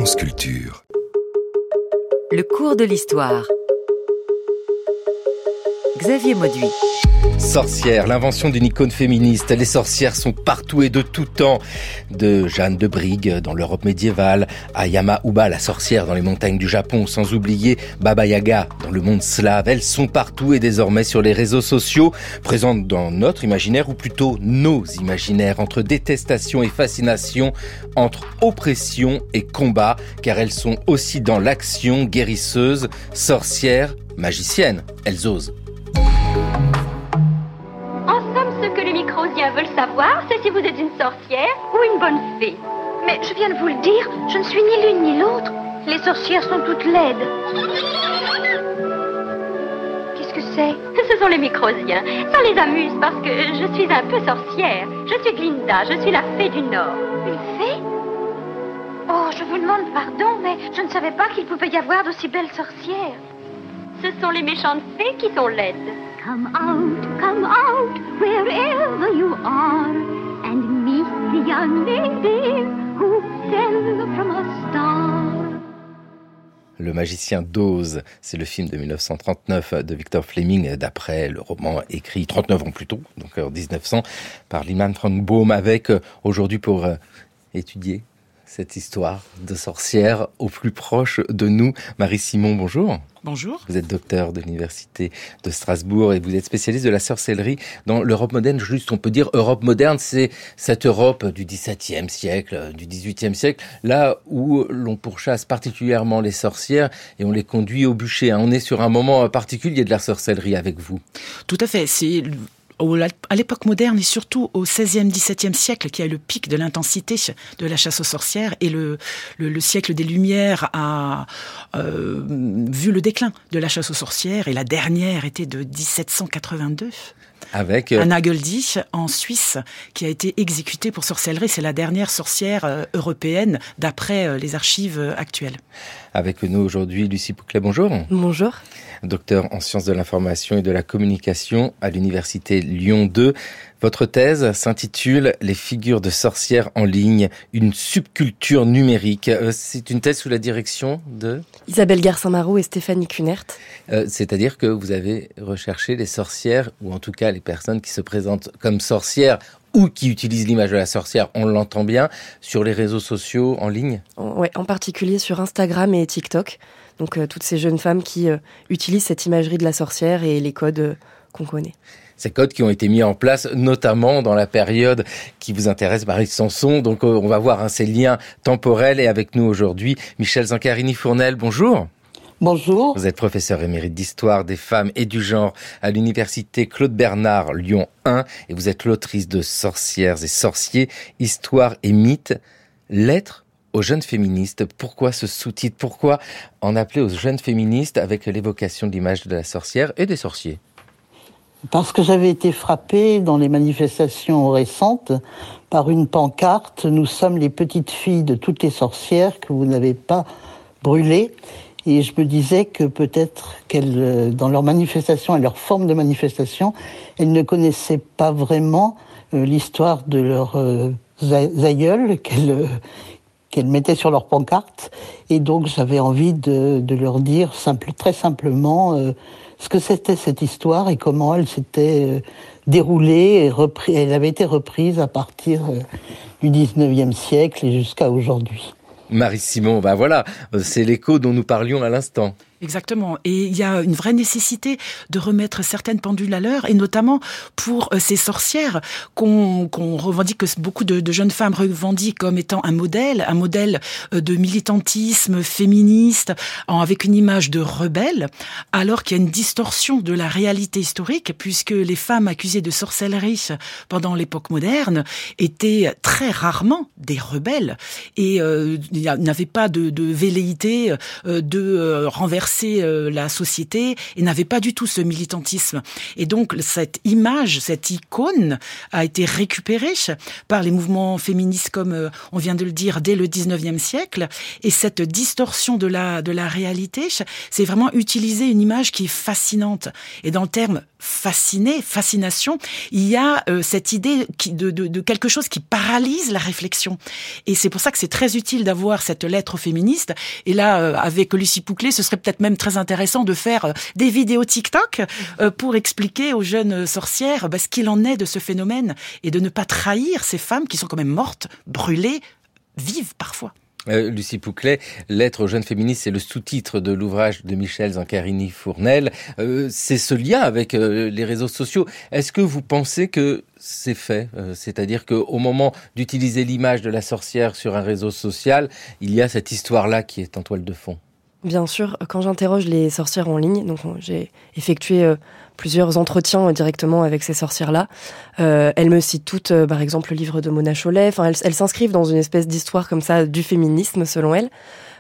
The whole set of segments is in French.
France Culture. Le cours de l'histoire. Xavier Mauduit. Sorcières, l'invention d'une icône féministe. Les sorcières sont partout et de tout temps. De Jeanne de Brigue dans l'Europe médiévale à Yama-Uba, la sorcière dans les montagnes du Japon, sans oublier Baba Yaga dans le monde slave. Elles sont partout et désormais sur les réseaux sociaux, présentes dans notre imaginaire ou plutôt nos imaginaires, entre détestation et fascination, entre oppression et combat, car elles sont aussi dans l'action, guérisseuses, sorcières, magiciennes. Elles osent. En somme, ce que les microsiens veulent savoir, c'est si vous êtes une sorcière ou une bonne fée. Mais je viens de vous le dire, je ne suis ni l'une ni l'autre. Les sorcières sont toutes laides. Qu'est-ce que c'est ? Ce sont les microsiens. Ça les amuse parce que je suis un peu sorcière. Je suis Glinda, je suis la fée du Nord. Une fée ? Oh, je vous demande pardon, mais je ne savais pas qu'il pouvait y avoir d'aussi belles sorcières. Ce sont les méchantes fées qui sont laides. Come out, wherever you are, and meet the young lady who fell from a star. Le magicien d'Oz, c'est le film de 1939 de Victor Fleming, d'après le roman écrit 39 ans plus tôt, donc en 1900, par Lyman Frank Baum, avec aujourd'hui pour étudier cette histoire de sorcière au plus proche de nous. Marie Simon, bonjour. Bonjour. Vous êtes docteur de l'Université de Strasbourg et vous êtes spécialiste de la sorcellerie dans l'Europe moderne. Juste, on peut dire Europe moderne, c'est cette Europe du XVIIe siècle, du XVIIIe siècle, là où l'on pourchasse particulièrement les sorcières et on les conduit au bûcher. On est sur un moment particulier de la sorcellerie avec vous. Tout à fait. C'est à l'époque moderne et surtout au XVIe, XVIIe siècle qui a le pic de l'intensité de la chasse aux sorcières, et le siècle des Lumières a vu le déclin de la chasse aux sorcières, et la dernière était de 1782. Avec Anna Göldi en Suisse, qui a été exécutée pour sorcellerie. C'est la dernière sorcière européenne d'après les archives actuelles. Avec nous aujourd'hui, Lucie Pouclet, bonjour. Bonjour. Docteur en sciences de l'information et de la communication à l'université Lyon 2. Votre thèse s'intitule « Les figures de sorcières en ligne, une subculture numérique ». C'est une thèse sous la direction de Isabelle Garcin-Marot et Stéphanie Kunert. C'est-à-dire que vous avez recherché les sorcières, ou en tout cas les personnes qui se présentent comme sorcières ou qui utilisent l'image de la sorcière, on l'entend bien, sur les réseaux sociaux en ligne ? Ouais, en particulier sur Instagram et TikTok. Donc toutes ces jeunes femmes qui utilisent cette imagerie de la sorcière et les codes qu'on connaît. Ces codes qui ont été mis en place notamment dans la période qui vous intéresse, Marie Sanson. Donc on va voir ces liens temporels. Et avec nous aujourd'hui, Michèle Zancarini-Fournel, bonjour. Bonjour. Vous êtes professeur émérite d'histoire des femmes et du genre à l'université Claude Bernard Lyon 1 et vous êtes l'autrice de Sorcières et sorciers, histoire et mythes, lettres aux jeunes féministes. Pourquoi ce sous-titre ? Pourquoi en appeler aux jeunes féministes avec l'évocation de l'image de la sorcière et des sorciers ? Parce que j'avais été frappée dans les manifestations récentes par une pancarte « Nous sommes les petites filles de toutes les sorcières que vous n'avez pas brûlées ». Et je me disais que peut-être qu'elles, dans leur manifestation et leur forme de manifestation, elles ne connaissaient pas vraiment l'histoire de leurs aïeules qu'elles mettaient sur leur pancarte. Et donc j'avais envie de leur dire très simplement ce que c'était cette histoire et comment elle s'était déroulée et elle avait été reprise à partir du 19e siècle et jusqu'à aujourd'hui. Marie Simon, voilà, c'est l'écho dont nous parlions à l'instant. Exactement. Et il y a une vraie nécessité de remettre certaines pendules à l'heure, et notamment pour ces sorcières qu'on revendique, que beaucoup de jeunes femmes revendiquent comme étant un modèle de militantisme féministe, avec une image de rebelle, alors qu'il y a une distorsion de la réalité historique, puisque les femmes accusées de sorcellerie pendant l'époque moderne étaient très rarement des rebelles, et n'avaient pas de velléité de renverser la société, et n'avait pas du tout ce militantisme. Et donc cette image, cette icône a été récupérée par les mouvements féministes, comme on vient de le dire, dès le 19e siècle. Et cette distorsion de la réalité, c'est vraiment utiliser une image qui est fascinante. Et dans le terme fascination, il y a cette idée de quelque chose qui paralyse la réflexion. Et c'est pour ça que c'est très utile d'avoir cette lettre féministe. Et là, avec Lucie Pouclet, ce serait peut-être même très intéressant de faire des vidéos TikTok pour expliquer aux jeunes sorcières ce qu'il en est de ce phénomène et de ne pas trahir ces femmes qui sont quand même mortes, brûlées, vives parfois. Lucie Pouclet, Lettre aux jeunes féministes, c'est le sous-titre de l'ouvrage de Michel Zancarini-Fournel. C'est ce lien avec les réseaux sociaux. Est-ce que vous pensez que c'est fait ? C'est-à-dire qu'au moment d'utiliser l'image de la sorcière sur un réseau social, il y a cette histoire-là qui est en toile de fond. Bien sûr, quand j'interroge les sorcières en ligne, donc j'ai effectué plusieurs entretiens directement avec ces sorcières-là. Elles me citent toutes, par exemple, le livre de Mona Chollet. Enfin, elles s'inscrivent dans une espèce d'histoire comme ça du féminisme, selon elles.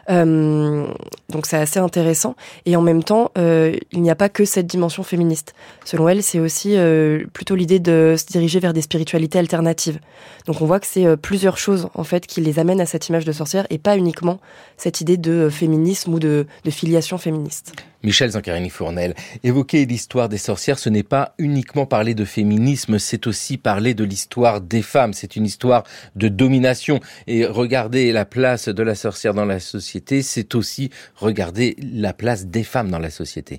Donc c'est assez intéressant. Et en même temps, il n'y a pas que cette dimension féministe. Selon elles, c'est aussi plutôt l'idée de se diriger vers des spiritualités alternatives. Donc on voit que c'est plusieurs choses en fait qui les amènent à cette image de sorcière et pas uniquement cette idée de féminisme ou de filiation féministe. Michel Zancarini-Fournel, évoquer l'histoire des sorcières, ce n'est pas uniquement parler de féminisme, c'est aussi parler de l'histoire des femmes. C'est une histoire de domination. Et regarder la place de la sorcière dans la société, c'est aussi regarder la place des femmes dans la société.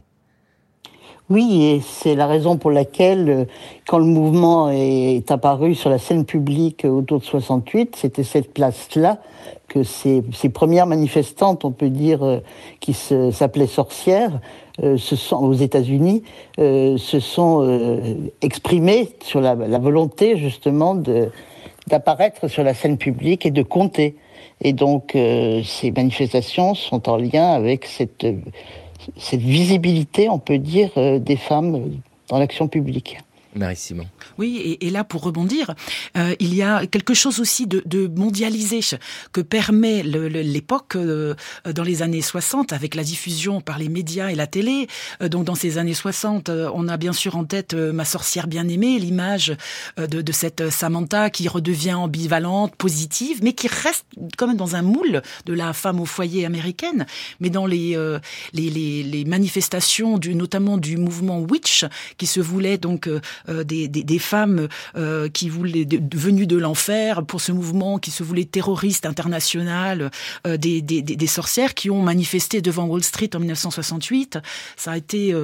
Oui, et c'est la raison pour laquelle, quand le mouvement est apparu sur la scène publique autour de 68, c'était cette place-là que ces premières manifestantes, on peut dire, qui s'appelaient sorcières, aux États-Unis, se sont exprimées sur la volonté justement d'apparaître sur la scène publique et de compter. Et donc, ces manifestations sont en lien avec cette visibilité, on peut dire, des femmes dans l'action publique. Marie Simon. Oui, et là, pour rebondir, il y a quelque chose aussi de mondialisé que permet l'époque dans les années 60, avec la diffusion par les médias et la télé. Donc, dans ces années 60, on a bien sûr en tête Ma sorcière bien-aimée, l'image de cette Samantha qui redevient ambivalente, positive, mais qui reste quand même dans un moule de la femme au foyer américaine. Mais dans les manifestations, notamment du mouvement Witch, qui se voulait donc des femmes qui voulaient venues de l'enfer pour ce mouvement qui se voulait terroriste international, des sorcières qui ont manifesté devant Wall Street en 1968. Ça a été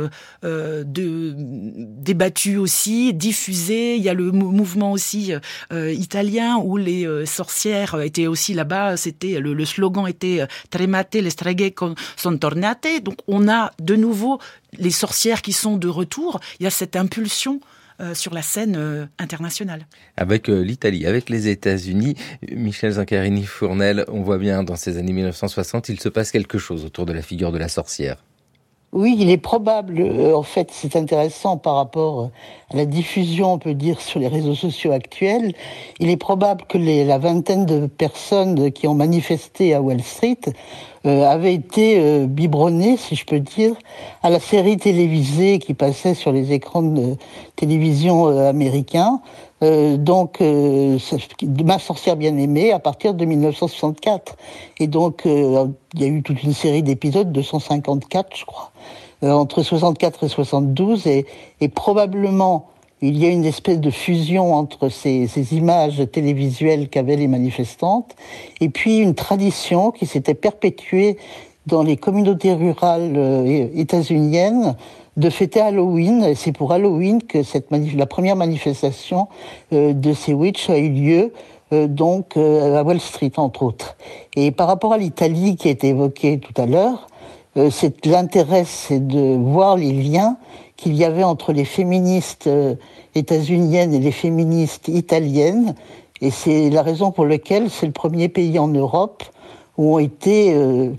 débattu aussi, diffusé. Il y a le mouvement aussi italien où les sorcières étaient aussi là-bas. C'était le slogan était Tremate le streghe son tornate. Donc on a de nouveau les sorcières qui sont de retour. Il y a cette impulsion sur la scène internationale. Avec l'Italie, avec les États-Unis, Michel Zancarini-Fournel, on voit bien dans ces années 1960, il se passe quelque chose autour de la figure de la sorcière. Oui, il est probable, en fait, c'est intéressant par rapport à la diffusion, on peut dire, sur les réseaux sociaux actuels. Il est probable que la vingtaine de personnes qui ont manifesté à Wall Street avaient été biberonnées, si je peux dire, à la série télévisée qui passait sur les écrans de télévision américains. Donc, Ma sorcière bien-aimée à partir de 1964. Et donc, il y a eu toute une série d'épisodes, 254, je crois, entre 64 et 72. Et probablement, il y a une espèce de fusion entre ces images télévisuelles qu'avaient les manifestantes et puis une tradition qui s'était perpétuée dans les communautés rurales états-uniennes de fêter Halloween. C'est pour Halloween que la première manifestation de ces witches a eu lieu, donc à Wall Street, entre autres. Et par rapport à l'Italie qui a été évoquée tout à l'heure, l'intérêt, c'est de voir les liens qu'il y avait entre les féministes états-uniennes et les féministes italiennes. Et c'est la raison pour laquelle c'est le premier pays en Europe où il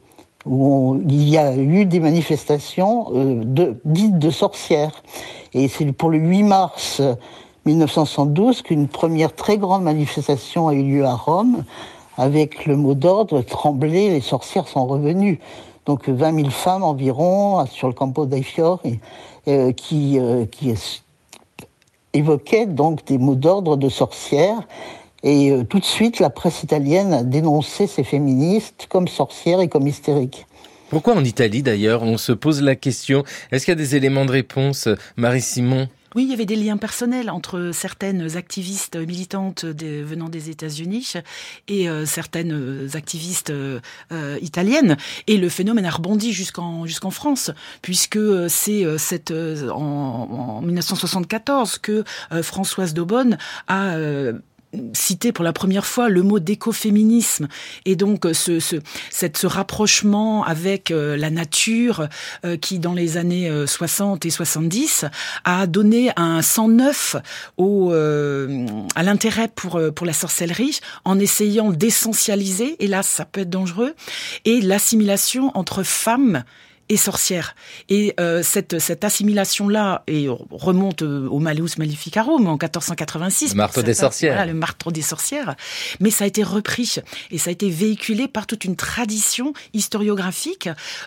y a eu des manifestations dites de sorcières. Et c'est pour le 8 mars 1972 qu'une première très grande manifestation a eu lieu à Rome, avec le mot d'ordre « Tremblez, les sorcières sont revenues ». Donc 20 000 femmes environ sur le Campo dei Fiori qui évoquaient donc des mots d'ordre de sorcières. Et tout de suite, la presse italienne a dénoncé ces féministes comme sorcières et comme hystériques. Pourquoi en Italie d'ailleurs ? On se pose la question. Est-ce qu'il y a des éléments de réponse, Marie Simon ? Oui, il y avait des liens personnels entre certaines activistes militantes venant des États-Unis et certaines activistes italiennes. Et le phénomène a rebondi jusqu'en France, puisque c'est en 1974 que Françoise d'Aubonne a cité pour la première fois le mot d'écoféminisme, et donc ce rapprochement avec la nature qui dans les années 60 et 70 a donné un sang neuf à l'intérêt pour la sorcellerie, en essayant d'essentialiser, et là ça peut être dangereux, et l'assimilation entre femmes et sorcières. Et cette assimilation-là remonte au Malleus Maleficarum en 1486. Le marteau des sorcières. Voilà, le marteau des sorcières. Mais ça a été repris et ça a été véhiculé par toute une tradition historiographique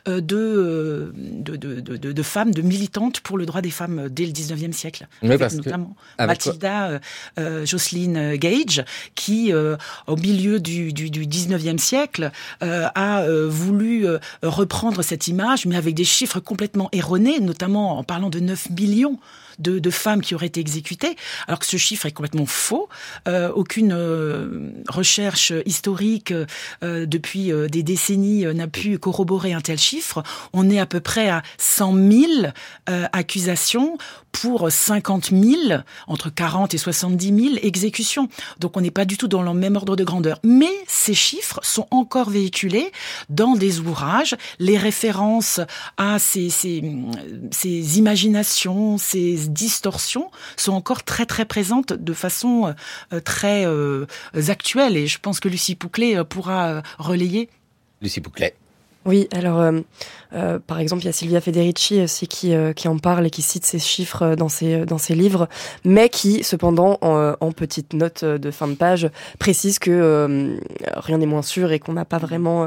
de femmes, de militantes pour le droit des femmes dès le 19e siècle. Oui, parce notamment que Mathilda Jocelyn Gage, qui, au milieu du 19e siècle, a voulu reprendre cette image, mais avec des chiffres complètement erronés, notamment en parlant de 9 millions de femmes qui auraient été exécutées, alors que ce chiffre est complètement faux. Aucune recherche historique depuis des décennies n'a pu corroborer un tel chiffre. On est à peu près à 100 000 accusations pour 50 000, entre 40 et 70 000 exécutions. Donc on n'est pas du tout dans le même ordre de grandeur. Mais ces chiffres sont encore véhiculés dans des ouvrages. Les références à ces imaginations, ces distorsions sont encore très très présentes de façon très actuelle. Et je pense que Lucie Pouclet pourra relayer. Lucie Pouclet. Oui, alors par exemple, il y a Silvia Federici aussi qui en parle et qui cite ces chiffres dans ses livres, mais qui cependant en petite note de fin de page précise que rien n'est moins sûr et qu'on n'a pas vraiment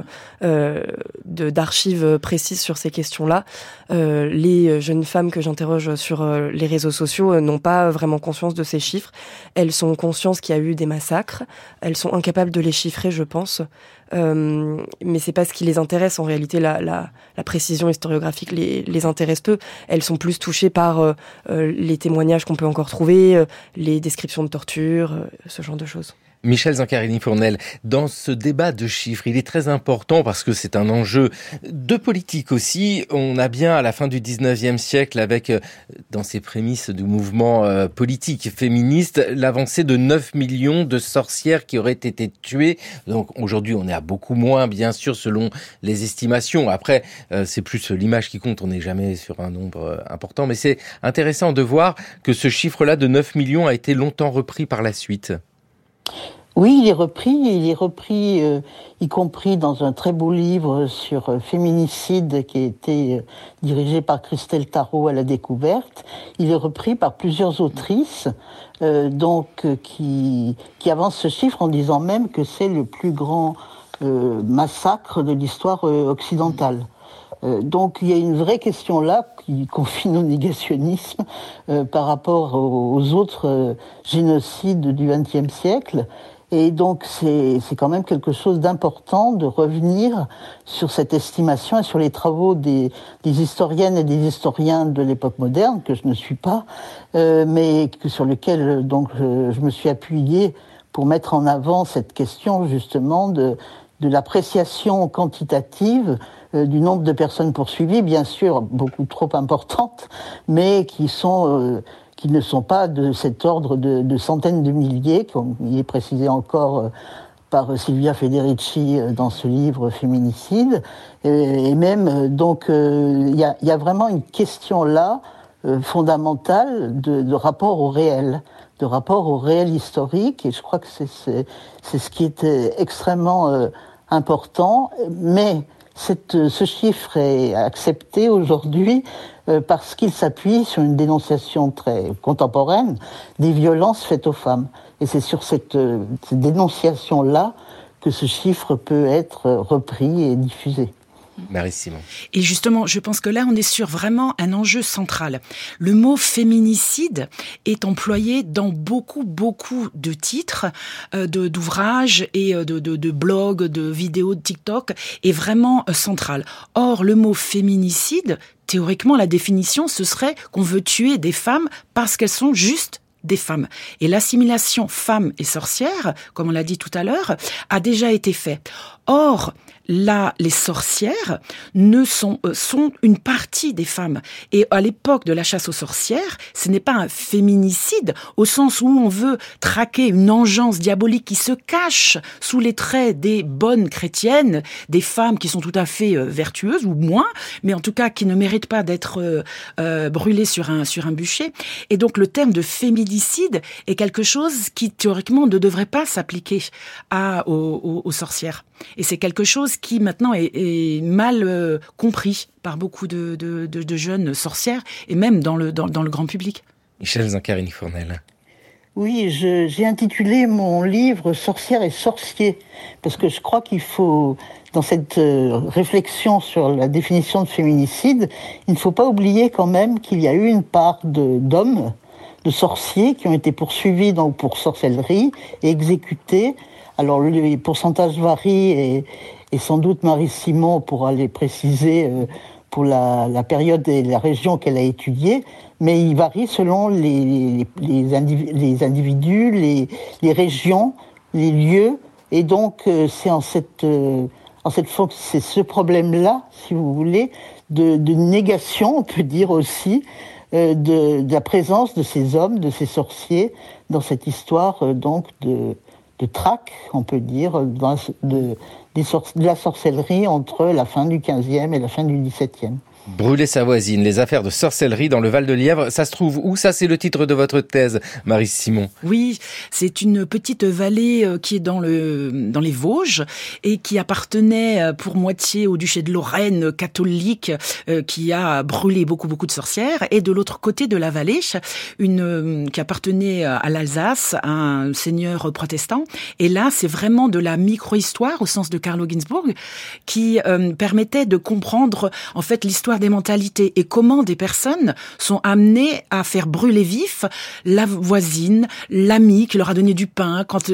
d'archives précises sur ces questions-là. Les jeunes femmes que j'interroge sur les réseaux sociaux n'ont pas vraiment conscience de ces chiffres. Elles sont conscientes qu'il y a eu des massacres. Elles sont incapables de les chiffrer, je pense. Mais c'est pas ce qui les intéresse en réalité. La précision historiographique les intéresse peu. Elles sont plus touchées par les témoignages qu'on peut encore trouver, les descriptions de torture, ce genre de choses. Michel Zancarini-Fournel, dans ce débat de chiffres, il est très important parce que c'est un enjeu de politique aussi. On a bien à la fin du 19e siècle, avec dans ses prémices du mouvement politique féministe, l'avancée de 9 millions de sorcières qui auraient été tuées. Donc aujourd'hui, on est à beaucoup moins, bien sûr, selon les estimations. Après, c'est plus l'image qui compte. On n'est jamais sur un nombre important. Mais c'est intéressant de voir que ce chiffre-là de 9 millions a été longtemps repris par la suite. Oui, il est repris, y compris dans un très beau livre sur féminicide qui a été dirigé par Christelle Tarot à la Découverte. Il est repris par plusieurs autrices, qui avancent ce chiffre en disant même que c'est le plus grand massacre de l'histoire occidentale. Donc il y a une vraie question là qui confine au négationnisme par rapport aux autres génocides du XXe siècle. Et donc c'est quand même quelque chose d'important de revenir sur cette estimation et sur les travaux des historiennes et des historiens de l'époque moderne, que je ne suis pas, mais sur lesquels donc je me suis appuyée pour mettre en avant cette question justement de l'appréciation quantitative du nombre de personnes poursuivies, bien sûr beaucoup trop importantes, mais qui ne sont pas de cet ordre de centaines de milliers, comme il est précisé encore par Silvia Federici dans ce livre Féminicide. Et même, donc, il y a vraiment une question là, fondamentale, de rapport au réel, historique, et je crois que c'est ce qui est extrêmement important, mais ce chiffre est accepté aujourd'hui parce qu'il s'appuie sur une dénonciation très contemporaine des violences faites aux femmes. Et c'est sur cette dénonciation-là que ce chiffre peut être repris et diffusé. Marie Simon. Et justement, je pense que là, on est sur vraiment un enjeu central. Le mot féminicide est employé dans beaucoup de titres, d'ouvrages et de blogs, de vidéos, de TikTok, est vraiment central. Or, le mot féminicide, théoriquement, la définition, ce serait qu'on veut tuer des femmes parce qu'elles sont juste des femmes. Et l'assimilation femme et sorcière, comme on l'a dit tout à l'heure, a déjà été faite. Or, là, les sorcières sont une partie des femmes. Et à l'époque de la chasse aux sorcières, ce n'est pas un féminicide au sens où on veut traquer une engeance diabolique qui se cache sous les traits des bonnes chrétiennes, des femmes qui sont tout à fait vertueuses ou moins, mais en tout cas qui ne méritent pas d'être brûlées sur un bûcher. Et donc le terme de féminicide est quelque chose qui théoriquement ne devrait pas s'appliquer aux sorcières. Et c'est quelque chose qui maintenant est mal compris par beaucoup de jeunes sorcières et même dans le grand public. Michel Zancarini-Fournel. Oui, j'ai intitulé mon livre « Sorcières et sorciers » parce que je crois qu'il faut, dans cette réflexion sur la définition de féminicide, il ne faut pas oublier quand même qu'il y a eu une part d'hommes, de sorciers qui ont été poursuivis pour sorcellerie et exécutés. Alors les pourcentages varient et sans doute Marie Simon pourra les préciser pour la période et la région qu'elle a étudiée, mais il varie selon les individus, les régions, les lieux, et donc c'est c'est ce problème-là, si vous voulez, de négation, on peut dire aussi, de la présence de ces hommes, de ces sorciers dans cette histoire donc de traque, on peut dire, de la sorcellerie entre la fin du XVe et la fin du XVIIe. Brûler sa voisine, les affaires de sorcellerie dans le Val-de-Lièvre, ça se trouve où? Ça, c'est le titre de votre thèse, Marie Simon. Oui, c'est une petite vallée qui est dans les Vosges et qui appartenait pour moitié au duché de Lorraine catholique qui a brûlé beaucoup de sorcières, et de l'autre côté de la vallée, qui appartenait à l'Alsace, à un seigneur protestant. Et là, c'est vraiment de la micro-histoire au sens de Carlo Ginzburg qui permettait de comprendre en fait l'histoire des mentalités et comment des personnes sont amenées à faire brûler vif la voisine, l'amie qui leur a donné du pain quand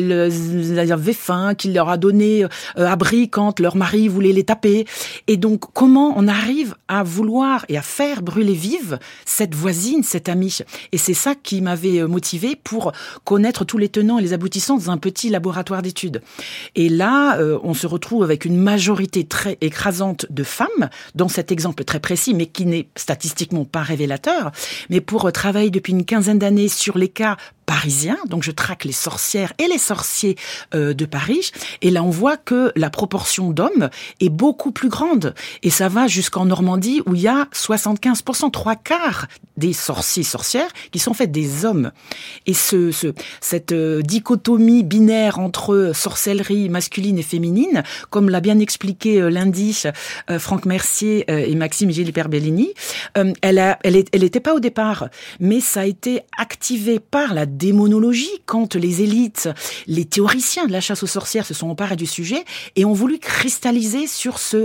elles avaient faim, qui leur a donné abri quand leur mari voulait les taper. Et donc, comment on arrive à vouloir et à faire brûler vive cette voisine, cette amie. Et c'est ça qui m'avait motivée pour connaître tous les tenants et les aboutissants dans un petit laboratoire d'études. Et là, on se retrouve avec une majorité très écrasante de femmes, dans cet exemple très précis, mais qui n'est statistiquement pas révélateur. Mais pour travailler depuis une quinzaine d'années sur les cas parisiens, donc je traque les sorcières et les sorciers de Paris, et là on voit que la proportion d'hommes est beaucoup plus grande, et ça va jusqu'en Normandie où il y a 75%, 3/4 des sorciers-sorcières qui sont faits des hommes. Et cette dichotomie binaire entre sorcellerie masculine et féminine, comme l'a bien expliqué lundi Franck Mercier et Maxime Gilbert-Bellini, elle était pas au départ, mais ça a été activé par la démonologie quand les élites, les théoriciens de la chasse aux sorcières se sont emparés du sujet et ont voulu cristalliser sur ce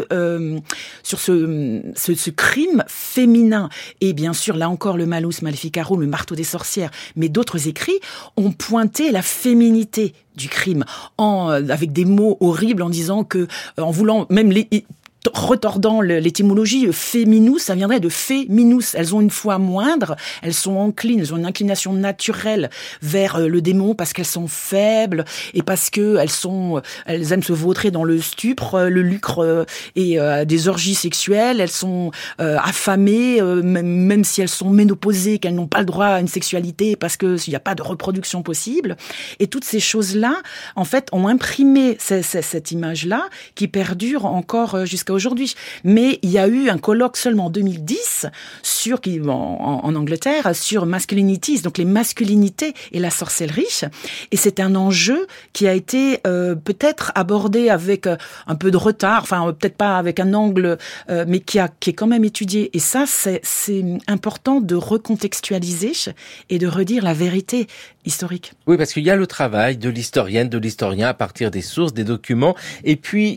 crime féminin. Et bien sûr, là encore, le Malus Maleficarum, le marteau des sorcières, mais d'autres écrits ont pointé la féminité du crime avec des mots horribles en disant que, en voulant même retordant l'étymologie, féminus, ça viendrait de féminus. Elles ont une foi moindre, elles sont enclines, elles ont une inclination naturelle vers le démon parce qu'elles sont faibles et parce que elles aiment se vautrer dans le stupre, le lucre et des orgies sexuelles. Elles sont affamées, même si elles sont ménopausées, qu'elles n'ont pas le droit à une sexualité parce que s'il n'y a pas de reproduction possible. Et toutes ces choses-là, en fait, ont imprimé cette image-là qui perdure encore jusqu'à aujourd'hui. Mais il y a eu un colloque seulement en 2010 en Angleterre sur masculinities, donc les masculinités et la sorcellerie. Et c'est un enjeu qui a été peut-être abordé avec un peu de retard, enfin peut-être pas avec un angle, mais qui est quand même étudié. Et ça, c'est important de recontextualiser et de redire la vérité historique. Oui, parce qu'il y a le travail de l'historienne, de l'historien à partir des sources, des documents, et puis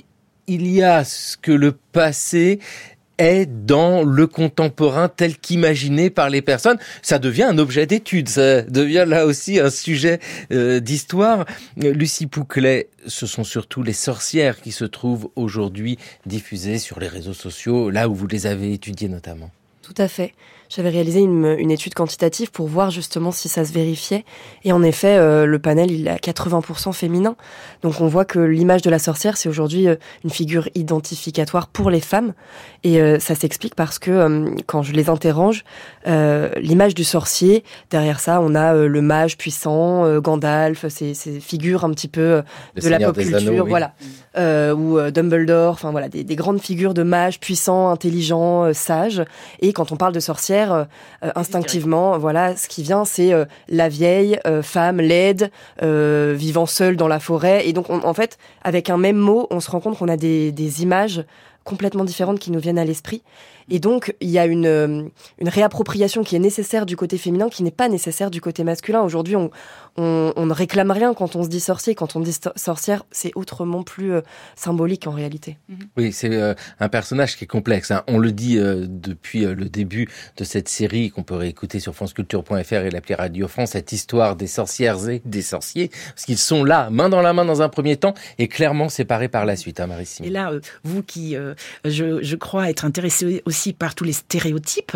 il y a ce que le passé est dans le contemporain tel qu'imaginé par les personnes. Ça devient un objet d'étude, ça devient là aussi un sujet d'histoire. Lucie Pouclet, ce sont surtout les sorcières qui se trouvent aujourd'hui diffusées sur les réseaux sociaux, là où vous les avez étudiées notamment. Tout à fait. J'avais réalisé une étude quantitative pour voir justement si ça se vérifiait. Et en effet, le panel, il est à 80% féminin. Donc on voit que l'image de la sorcière, c'est aujourd'hui une figure identificatoire pour les femmes. Et ça s'explique parce que quand je les interroge, l'image du sorcier, derrière ça, on a le mage puissant, Gandalf, ces figures un petit peu de la pop culture, Anneaux, oui. voilà. Ou Dumbledore, enfin voilà, des grandes figures de mages puissants, intelligents, sages. Et quand on parle de sorcière, instinctivement, voilà, ce qui vient, c'est la vieille femme laide, vivant seule dans la forêt. Et donc, en fait, avec un même mot, on se rend compte qu'on a des images complètement différentes qui nous viennent à l'esprit. Et donc, il y a une réappropriation qui est nécessaire du côté féminin, qui n'est pas nécessaire du côté masculin. Aujourd'hui, on ne réclame rien quand on se dit sorcier. Quand on dit sorcière, c'est autrement plus symbolique en réalité. Oui, c'est un personnage qui est complexe, hein. On le dit depuis le début de cette série qu'on peut réécouter sur franceculture.fr et l'appli Radio France, cette histoire des sorcières et des sorciers, parce qu'ils sont là, main dans la main dans un premier temps, et clairement séparés par la suite, hein, Marie-Simon. Et là, vous qui, je crois, être intéressé aussi par tous les stéréotypes,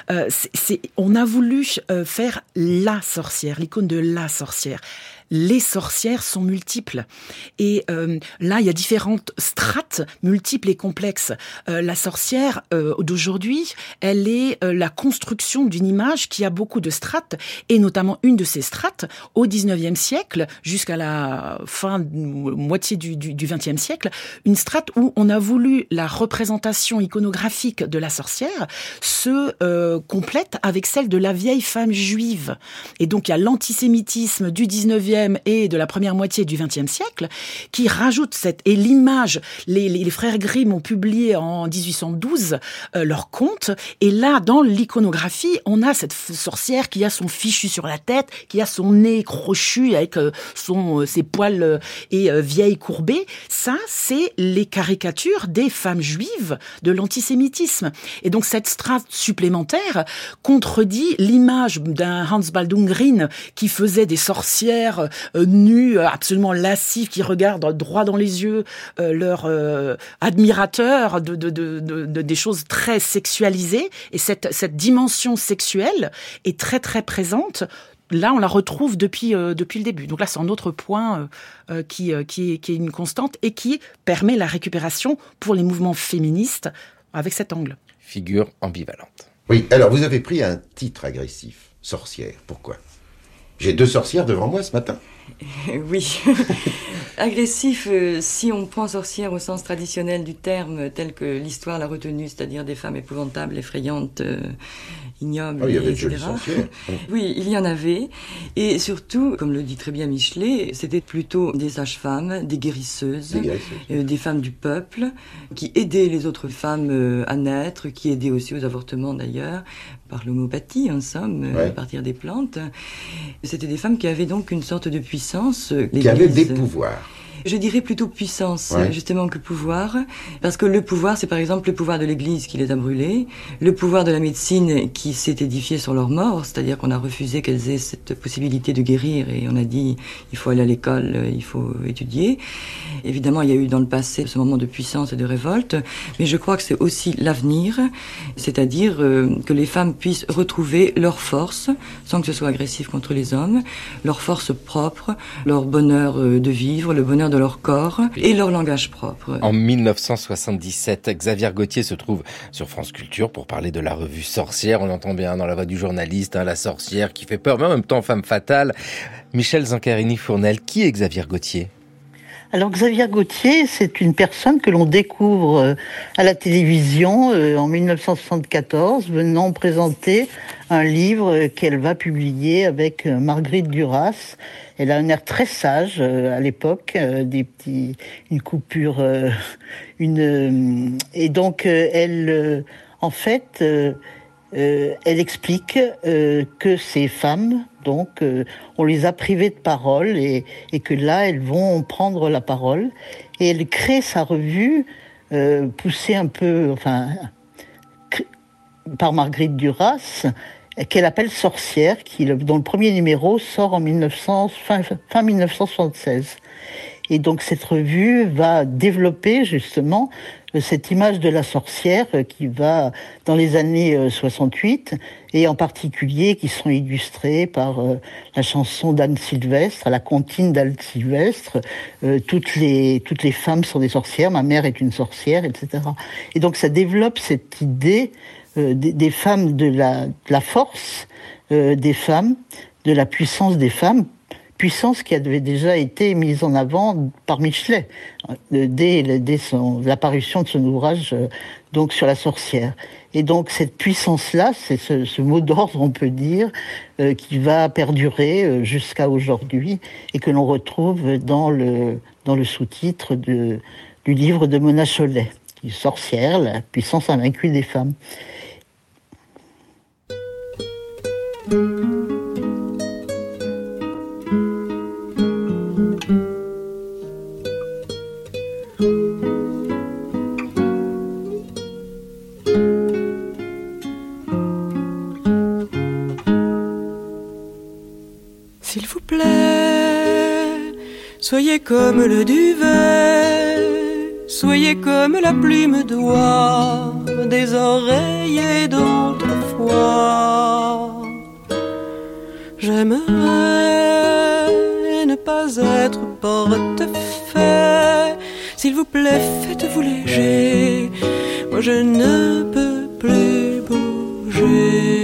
on a voulu faire la sorcière, l'icône de la sorcière. Les sorcières sont multiples. Et là, il y a différentes strates, multiples et complexes. La sorcière d'aujourd'hui, elle est la construction d'une image qui a beaucoup de strates, et notamment une de ces strates, au 19e siècle, jusqu'à la moitié du 20e siècle, une strate où on a voulu la représentation iconographique de la sorcière se complète avec celle de la vieille femme juive. Et donc, il y a l'antisémitisme du 19e et de la première moitié du XXe siècle, qui rajoute et l'image, les frères Grimm ont publié en 1812 leur conte, et là, dans l'iconographie, on a cette sorcière qui a son fichu sur la tête, qui a son nez crochu avec ses poils et vieilles courbées. Ça, c'est les caricatures des femmes juives de l'antisémitisme. Et donc, cette strate supplémentaire contredit l'image d'un Hans Baldung-Grien qui faisait des sorcières nues, absolument lascives, qui regardent droit dans les yeux leurs admirateurs des choses très sexualisées. Et cette dimension sexuelle est très très présente. Là, on la retrouve depuis le début. Donc là, c'est un autre point qui est une constante et qui permet la récupération pour les mouvements féministes avec cet angle. Figure ambivalente. Oui, alors vous avez pris un titre agressif, sorcière. Pourquoi ? J'ai 2 sorcières devant moi ce matin. Oui. Agressif, si on prend sorcière au sens traditionnel du terme, tel que l'histoire l'a retenu, c'est-à-dire des femmes épouvantables, effrayantes, ignobles, il y avait etc. de jolies sorcières. Oui, il y en avait. Et surtout, comme le dit très bien Michelet, c'était plutôt des sages-femmes, des guérisseuses, des femmes du peuple, qui aidaient les autres femmes à naître, qui aidaient aussi aux avortements d'ailleurs, par l'homéopathie en somme, à partir des plantes. C'était des femmes qui avaient donc une sorte de puissance. Qui avaient des pouvoirs. Je dirais plutôt puissance, justement, que pouvoir. Parce que le pouvoir, c'est par exemple le pouvoir de l'Église qui les a brûlés, le pouvoir de la médecine qui s'est édifié sur leur mort, c'est-à-dire qu'on a refusé qu'elles aient cette possibilité de guérir et on a dit il faut aller à l'école, il faut étudier. Évidemment, il y a eu dans le passé ce moment de puissance et de révolte, mais je crois que c'est aussi l'avenir, c'est-à-dire que les femmes puissent retrouver leur force, sans que ce soit agressif contre les hommes, leur force propre, leur bonheur de vivre, le bonheur de leur corps et leur langage propre. En 1977, Xavier Gauthier se trouve sur France Culture pour parler de la revue Sorcière. On entend bien dans la voix du journaliste, la sorcière qui fait peur, mais en même temps femme fatale. Michel Zancarini-Fournel, qui est Xavier Gauthier ? Alors Xavier Gauthier, c'est une personne que l'on découvre à la télévision en 1974, venant présenter un livre qu'elle va publier avec Marguerite Duras. Elle a un air très sage à l'époque, une coupure, et donc elle, en fait, elle explique que ces femmes, donc, on les a privées de parole et que là, elles vont prendre la parole. Et elle crée sa revue, poussée un peu, par Marguerite Duras, qu'elle appelle Sorcière, dont le premier numéro sort en fin 1976. Et donc cette revue va développer justement cette image de la sorcière qui va dans les années 68, et en particulier qui sont illustrées par la chanson d'Anne Sylvestre, la comptine d'Anne Sylvestre, toutes les femmes sont des sorcières, ma mère est une sorcière, etc. Et donc ça développe cette idée des femmes, de la force des femmes, de la puissance des femmes, puissance qui avait déjà été mise en avant par Michelet dès l'apparition de son ouvrage donc sur la sorcière. Et donc cette puissance-là, c'est ce mot d'ordre, on peut dire, qui va perdurer jusqu'à aujourd'hui et que l'on retrouve dans le sous-titre du livre de Mona Chollet, qui est Sorcière, la puissance invaincue des femmes. S'il vous plaît, soyez comme le duvet, soyez comme la plume d'oie des oreillers d'autrefois. J'aimerais ne pas être portefaix. S'il vous plaît, faites-vous léger, moi je ne peux plus bouger.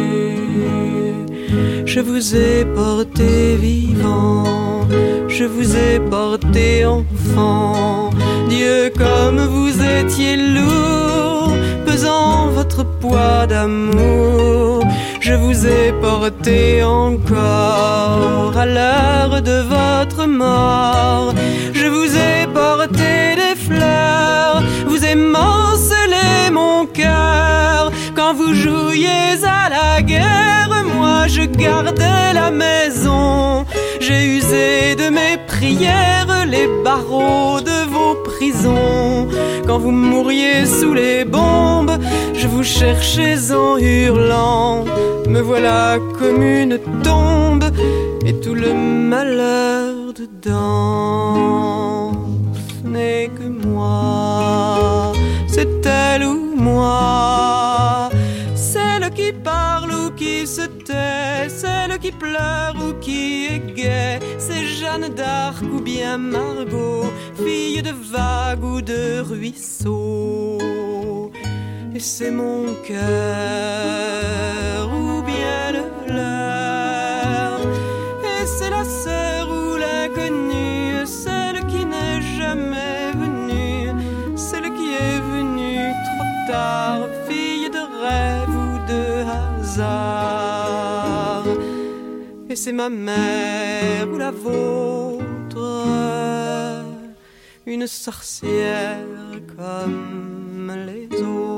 Je vous ai porté vivant, je vous ai porté enfant. Dieu, comme vous étiez lourd, pesant votre poids d'amour. Je vous ai porté encore à l'heure de votre mort. Je vous ai porté des fleurs, vous émancelez mon cœur. Quand vous jouiez à la guerre, moi je gardais la maison. J'ai usé de mes prières les barreaux de vos prisons. Quand vous mouriez sous les bombes, je vous cherchais en hurlant. Me voilà comme une tombe et tout le malheur dedans. Ce n'est que moi, c'est elle ou moi, celle qui parle ou qui se tait, celle qui pleure ou qui est gaie. C'est Jeanne d'Arc ou bien Margot, fille de vagues ou de ruisseaux. Et c'est mon cœur ou bien le leur, et c'est la sœur ou l'inconnue, celle qui n'est jamais venue, celle qui est venue trop tard, fille de rêve ou de hasard. Et c'est ma mère ou la vôtre, une sorcière comme les autres.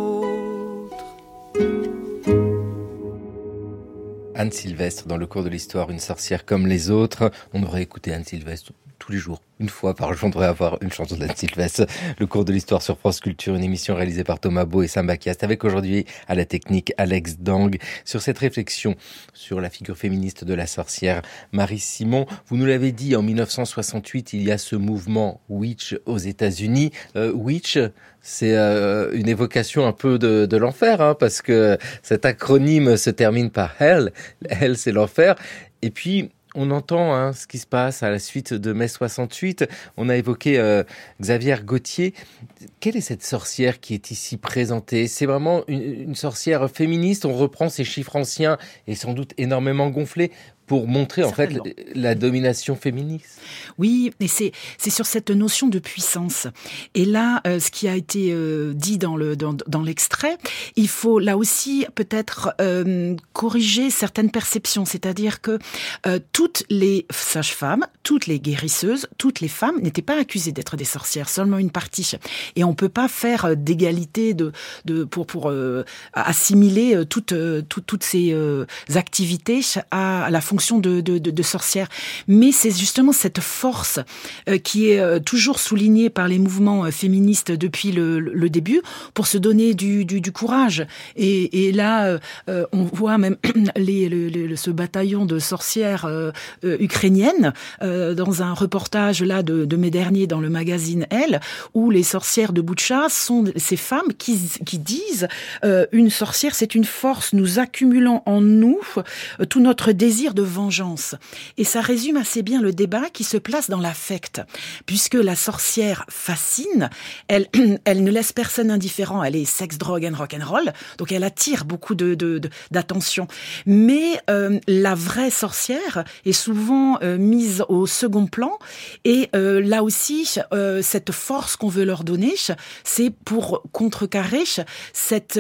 Anne Sylvestre, dans le cours de l'histoire, une sorcière comme les autres. On devrait écouter Anne Sylvestre tous les jours. Une fois par jour, on devrait avoir une chanson d'Anne Sylvestre. Le cours de l'histoire sur France Culture, une émission réalisée par Thomas Beau et Sam Bakiast, avec aujourd'hui à la technique Alex Dang. Sur cette réflexion sur la figure féministe de la sorcière Marie Simon, vous nous l'avez dit, en 1968, il y a ce mouvement Witch aux États-Unis. Witch, c'est une évocation un peu de l'enfer, hein, parce que cet acronyme se termine par Hell. Hell, c'est l'enfer. Et puis, on entend ce qui se passe à la suite de mai 68. On a évoqué Xavier Gauthier. Quelle est cette sorcière qui est ici présentée ? C'est vraiment une sorcière féministe. On reprend ces chiffres anciens et sans doute énormément gonflés pour montrer en fait la domination féministe. Oui, et c'est sur cette notion de puissance. Et là, ce qui a été dit dans l'extrait, il faut là aussi peut-être corriger certaines perceptions. C'est-à-dire que toutes les sages-femmes, toutes les guérisseuses, toutes les femmes n'étaient pas accusées d'être des sorcières, seulement une partie. Et on peut pas faire d'égalité pour assimiler toutes ces activités à la fonction fonction de sorcière. Mais c'est justement cette force qui est toujours soulignée par les mouvements féministes depuis le début, pour se donner du courage. Et là, on voit même ce bataillon de sorcières ukrainiennes dans un reportage là de mai dernier dans le magazine Elle, où les sorcières de Boutcha sont ces femmes qui disent une sorcière, c'est une force, nous accumulons en nous tout notre désir de vengeance. Et ça résume assez bien le débat qui se place dans l'affect, puisque la sorcière fascine, elle ne laisse personne indifférent, elle est sex, drogue and rock'n'roll, donc elle attire beaucoup d'attention. Mais la vraie sorcière est souvent mise au second plan, et là aussi, cette force qu'on veut leur donner, c'est pour contrecarrer cet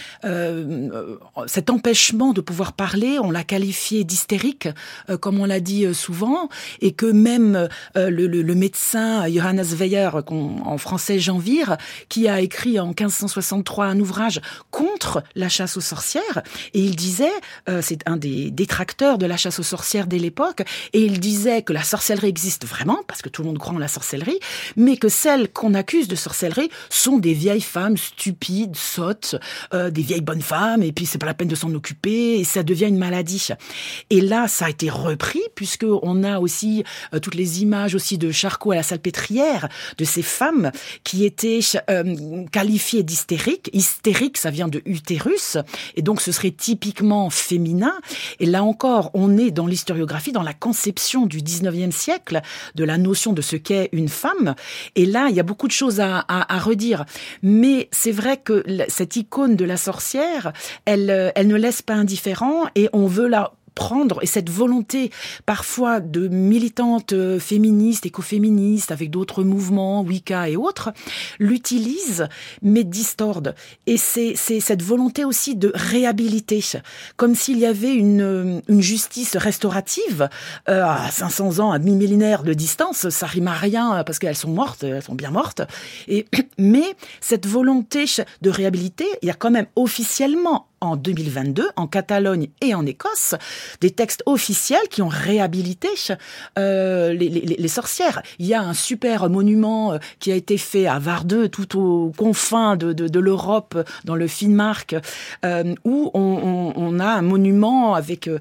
empêchement de pouvoir parler. On l'a qualifié d'hystérique, comme on l'a dit souvent, et que même le médecin Johannes Weyer, en français Jean Vire, qui a écrit en 1563 un ouvrage contre la chasse aux sorcières, et il disait, c'est un des détracteurs de la chasse aux sorcières dès l'époque, et il disait que la sorcellerie existe vraiment, parce que tout le monde croit en la sorcellerie, mais que celles qu'on accuse de sorcellerie sont des vieilles femmes stupides, sottes, des vieilles bonnes femmes, et puis c'est pas la peine de s'en occuper, et ça devient une maladie. Et là, ça a été repris, puisque on a aussi toutes les images aussi de Charcot à la Salpêtrière, de ces femmes qui étaient qualifiées d'hystériques. Hystérique, ça vient de utérus, et donc ce serait typiquement féminin. Et là encore, on est dans l'historiographie, dans la conception du 19e siècle, de la notion de ce qu'est une femme. Et là, il y a beaucoup de choses à redire. Mais c'est vrai que cette icône de la sorcière, elle ne laisse pas indifférent, et on veut la prendre, et cette volonté parfois de militantes féministes, écoféministes, avec d'autres mouvements, Wicca et autres, l'utilisent, mais distordent. Et c'est cette volonté aussi de réhabiliter, comme s'il y avait une justice restaurative à 500 ans, à demi-millénaire de distance. Ça rime à rien, parce qu'elles sont mortes, elles sont bien mortes. Mais cette volonté de réhabiliter, il y a quand même officiellement, en 2022, en Catalogne et en Écosse, des textes officiels qui ont réhabilité les sorcières. Il y a un super monument qui a été fait à Vardeux, tout aux confins de l'Europe, dans le Finnmark, où on a un monument avec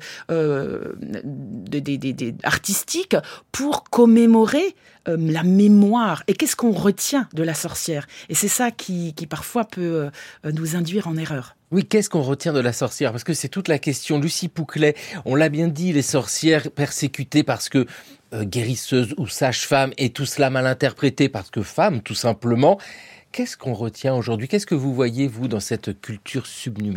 des artistiques pour commémorer la mémoire. Et qu'est-ce qu'on retient de la sorcière ? Et c'est ça qui parfois peut nous induire en erreur. Oui, qu'est-ce qu'on retient de la sorcière ? Parce que c'est toute la question. Lucie Pouclet, on l'a bien dit, les sorcières persécutées parce que guérisseuses ou sages-femmes, et tout cela mal interprété parce que femmes, tout simplement. Qu'est-ce qu'on retient aujourd'hui ? Qu'est-ce que vous voyez, vous, dans cette culture subnumérique ?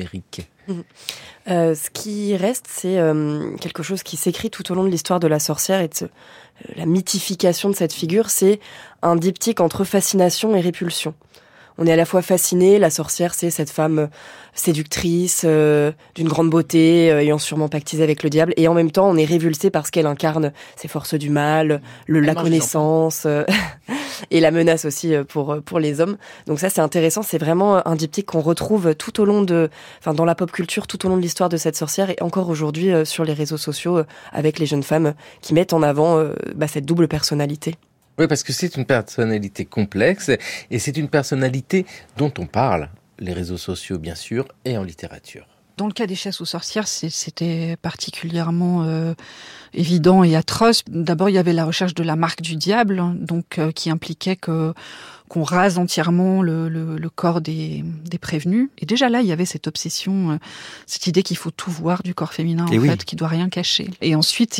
Ce qui reste, c'est quelque chose qui s'écrit tout au long de l'histoire de la sorcière et de la mythification de cette figure. C'est un diptyque entre fascination et répulsion. On est à la fois fasciné, la sorcière, c'est cette femme séductrice, d'une grande beauté, ayant sûrement pactisé avec le diable, et en même temps, on est révulsé parce qu'elle incarne ces forces du mal, la connaissance, et la menace aussi pour les hommes. Donc ça, c'est intéressant, c'est vraiment un diptyque qu'on retrouve tout au long dans la pop culture, tout au long de l'histoire de cette sorcière, et encore aujourd'hui sur les réseaux sociaux, avec les jeunes femmes qui mettent en avant cette double personnalité. Oui, parce que c'est une personnalité complexe, et c'est une personnalité dont on parle, les réseaux sociaux bien sûr, et en littérature. Dans le cas des chasses aux sorcières, c'était particulièrement évident et atroce. D'abord, il y avait la recherche de la marque du diable, donc qui impliquait qu'on rase entièrement le corps des prévenus. Et déjà là, il y avait cette obsession, cette idée qu'il faut tout voir du corps féminin, qui doit rien cacher. Et ensuite,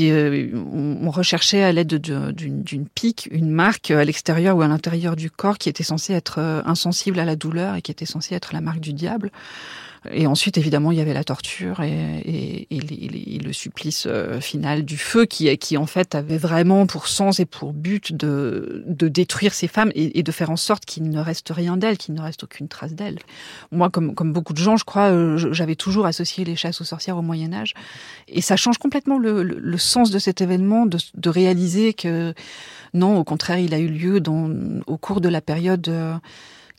on recherchait à l'aide d'une pique, une marque à l'extérieur ou à l'intérieur du corps qui était censée être insensible à la douleur et qui était censée être la marque du diable. Et ensuite, évidemment, il y avait la torture et le supplice final du feu qui en fait avait vraiment pour sens et pour but de détruire ces femmes et de faire en sorte qu'il ne reste rien d'elles, qu'il ne reste aucune trace d'elles. Moi, comme beaucoup de gens, je crois, j'avais toujours associé les chasses aux sorcières au Moyen-Âge. Et ça change complètement le sens de cet événement, de réaliser que non, au contraire, il a eu lieu au cours de la période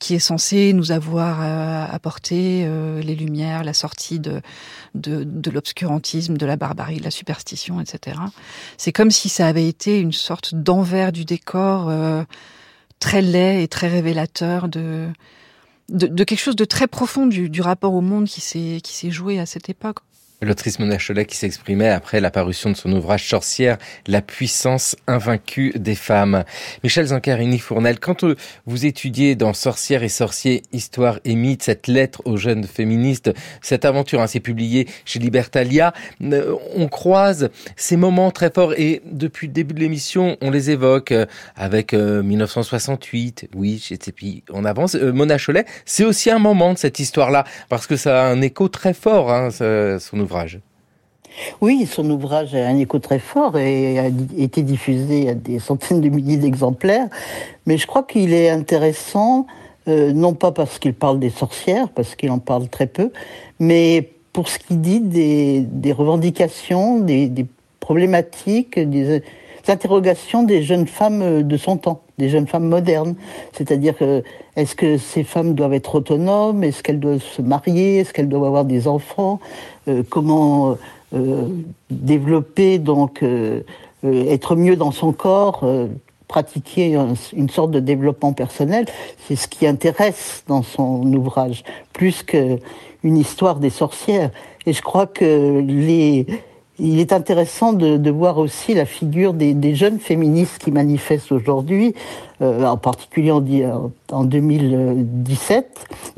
qui est censé nous avoir apporté les lumières, la sortie de l'obscurantisme, de la barbarie, de la superstition, etc. C'est comme si ça avait été une sorte d'envers du décor très laid et très révélateur de quelque chose de très profond du rapport au monde qui s'est joué à cette époque. L'autrice Mona Chollet qui s'exprimait après la parution de son ouvrage Sorcière, la puissance invaincue des femmes. Michel Zancarini-Fournel, quand vous étudiez dans Sorcières et sorciers, histoire et mythe, cette lettre aux jeunes féministes, cette aventure, c'est publié chez Libertalia, on croise ces moments très forts et depuis le début de l'émission, on les évoque avec 1968, oui, et puis on avance. Mona Chollet, c'est aussi un moment de cette histoire-là parce que ça a un écho très fort, son ouvrage. Oui, son ouvrage a un écho très fort et a été diffusé à des centaines de milliers d'exemplaires. Mais je crois qu'il est intéressant, non pas parce qu'il parle des sorcières, parce qu'il en parle très peu, mais pour ce qu'il dit des revendications, des problématiques, des interrogations des jeunes femmes de son temps, des jeunes femmes modernes. C'est-à-dire, est-ce que ces femmes doivent être autonomes? Est-ce qu'elles doivent se marier? Est-ce qu'elles doivent avoir des enfants? Comment développer, donc, être mieux dans son corps, pratiquer une sorte de développement personnel? C'est ce qui intéresse dans son ouvrage, plus qu'une histoire des sorcières. Et je crois que il est intéressant de voir aussi la figure des jeunes féministes qui manifestent aujourd'hui, en particulier en 2017,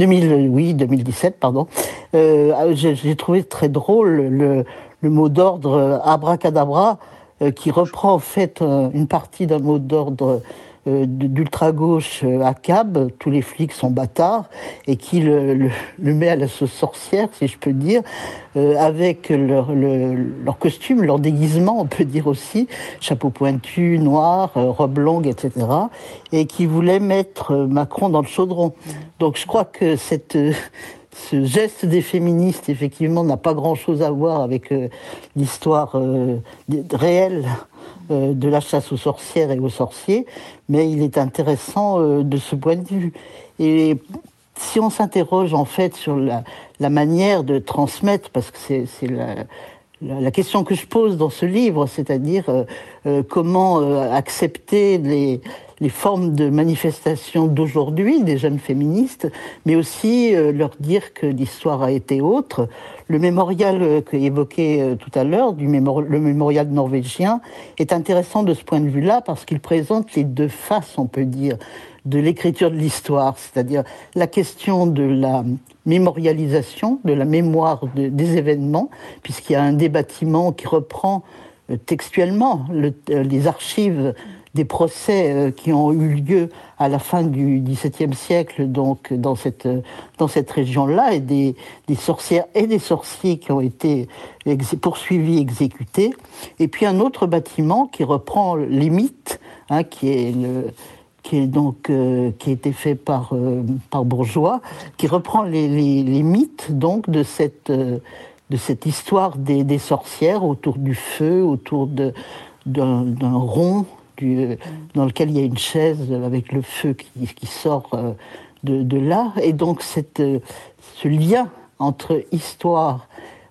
pardon. J'ai trouvé très drôle le mot d'ordre abracadabra, qui reprend en fait une partie d'un mot d'ordre d'ultra-gauche à cab, tous les flics sont bâtards, et qui le met à la sauce sorcière, si je peux dire, avec leur costume, leur déguisement, on peut dire aussi, chapeau pointu, noir, robe longue, etc., et qui voulait mettre Macron dans le chaudron. Donc je crois que ce geste des féministes, effectivement, n'a pas grand-chose à voir avec l'histoire réelle de la chasse aux sorcières et aux sorciers, mais il est intéressant de ce point de vue. Et si on s'interroge en fait sur la manière de transmettre, parce que c'est la question que je pose dans ce livre, c'est-à-dire comment accepter les formes de manifestation d'aujourd'hui des jeunes féministes, mais aussi leur dire que l'histoire a été autre. Le mémorial qu'évoquait tout à l'heure, le mémorial norvégien, est intéressant de ce point de vue-là parce qu'il présente les deux faces, on peut dire, de l'écriture de l'histoire, c'est-à-dire la question de la mémorialisation, de la mémoire des événements, puisqu'il y a un des bâtiments qui reprend textuellement les archives des procès qui ont eu lieu à la fin du XVIIe siècle, donc dans cette région-là, et des sorcières et des sorciers qui ont été poursuivis, exécutés. Et puis un autre bâtiment qui reprend les mythes, qui a été fait par Bourgeois, qui reprend les mythes donc de cette histoire des sorcières autour du feu, autour d'un rond dans lequel il y a une chaise avec le feu qui sort de là. Et donc ce lien entre histoire,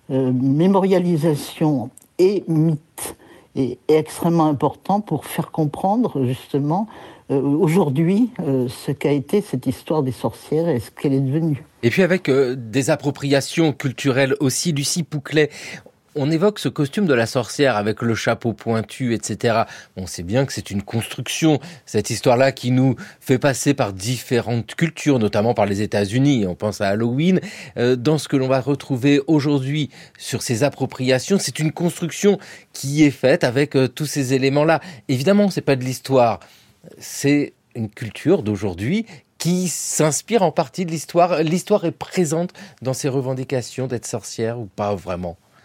mémorialisation et mythe est extrêmement important pour faire comprendre justement aujourd'hui ce qu'a été cette histoire des sorcières et ce qu'elle est devenue. Et puis avec des appropriations culturelles aussi, Lucie Pouclet, on évoque ce costume de la sorcière avec le chapeau pointu, etc. On sait bien que c'est une construction, cette histoire-là qui nous fait passer par différentes cultures, notamment par les États-Unis. On pense à Halloween. Dans ce que l'on va retrouver aujourd'hui sur ces appropriations, c'est une construction qui est faite avec tous ces éléments-là. Évidemment, c'est pas de l'histoire. C'est une culture d'aujourd'hui qui s'inspire en partie de l'histoire. L'histoire est présente dans ces revendications d'être sorcière ou pas vraiment?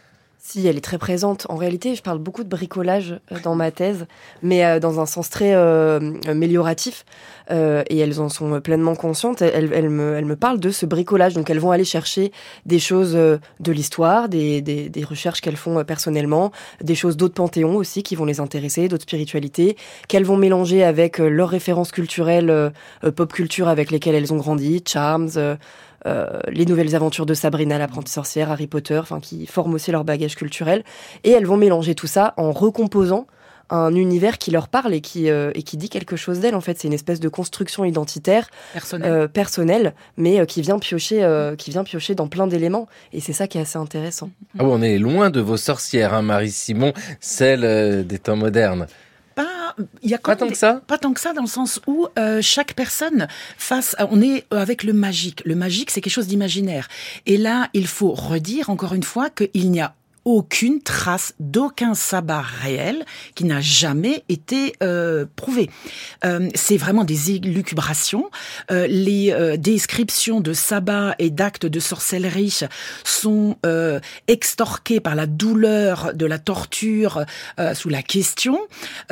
Si, elle est très présente. En réalité, je parle beaucoup de bricolage dans ma thèse, mais dans un sens très amélioratif. Et elles en sont pleinement conscientes. Elles me parlent de ce bricolage. Donc, elles vont aller chercher des choses de l'histoire, des recherches qu'elles font personnellement, des choses d'autres panthéons aussi qui vont les intéresser, d'autres spiritualités, qu'elles vont mélanger avec leurs références culturelles, pop culture avec lesquelles elles ont grandi, Charms, les nouvelles aventures de Sabrina l'apprentie sorcière, Harry Potter, enfin qui forment aussi leur bagage culturel, et elles vont mélanger tout ça en recomposant un univers qui leur parle et qui dit quelque chose d'elles. En fait, c'est une espèce de construction identitaire personnelle, mais qui vient piocher dans plein d'éléments, et c'est ça qui est assez intéressant. Ah oui, on est loin de vos sorcières, hein, Marie Simon, celles des temps modernes. Pas tant que ça. Pas tant que ça, dans le sens où chaque personne on est avec le magique. Le magique, c'est quelque chose d'imaginaire. Et là, il faut redire encore une fois qu'il n'y a aucune trace d'aucun sabbat réel qui n'a jamais été prouvé. C'est vraiment des élucubrations. Les descriptions de sabbat et d'actes de sorcellerie sont extorquées par la douleur de la torture sous la question.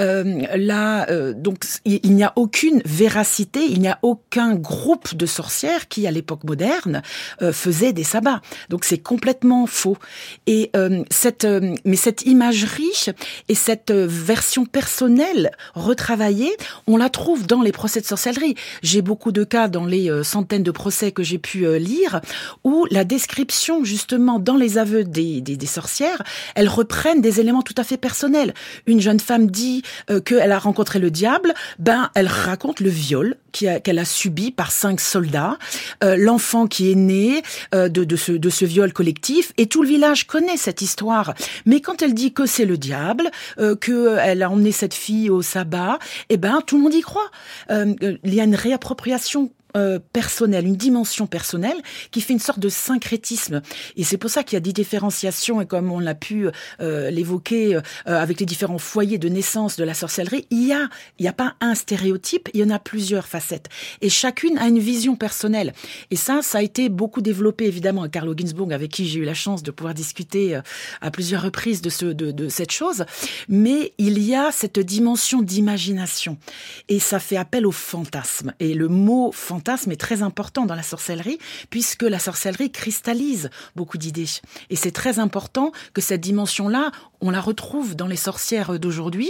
Donc il n'y a aucune véracité, il n'y a aucun groupe de sorcières qui, à l'époque moderne, faisait des sabbats. Donc c'est complètement faux. Et mais cette imagerie et cette version personnelle retravaillée, on la trouve dans les procès de sorcellerie. J'ai beaucoup de cas dans les centaines de procès que j'ai pu lire où la description, justement, dans les aveux des sorcières, elles reprennent des éléments tout à fait personnels. Une jeune femme dit qu'elle a rencontré le diable, elle raconte le viol qu'elle a subi par 5 soldats, l'enfant qui est né de ce viol collectif, et tout le village connaît cette histoire. Mais quand elle dit que c'est le diable, qu'elle a emmené cette fille au sabbat, tout le monde y croit. Il y a une réappropriation personnelle, une dimension personnelle qui fait une sorte de syncrétisme. Et c'est pour ça qu'il y a des différenciations, et comme on l'a pu l'évoquer avec les différents foyers de naissance de la sorcellerie, il y a pas un stéréotype, il y en a plusieurs facettes. Et chacune a une vision personnelle. Et ça a été beaucoup développé, évidemment, à Carlo Ginzburg, avec qui j'ai eu la chance de pouvoir discuter à plusieurs reprises de cette chose. Mais il y a cette dimension d'imagination. Et ça fait appel au fantasme. Et le mot fantasme est très important dans la sorcellerie, puisque la sorcellerie cristallise beaucoup d'idées. Et c'est très important que cette dimension-là, on la retrouve dans les sorcières d'aujourd'hui,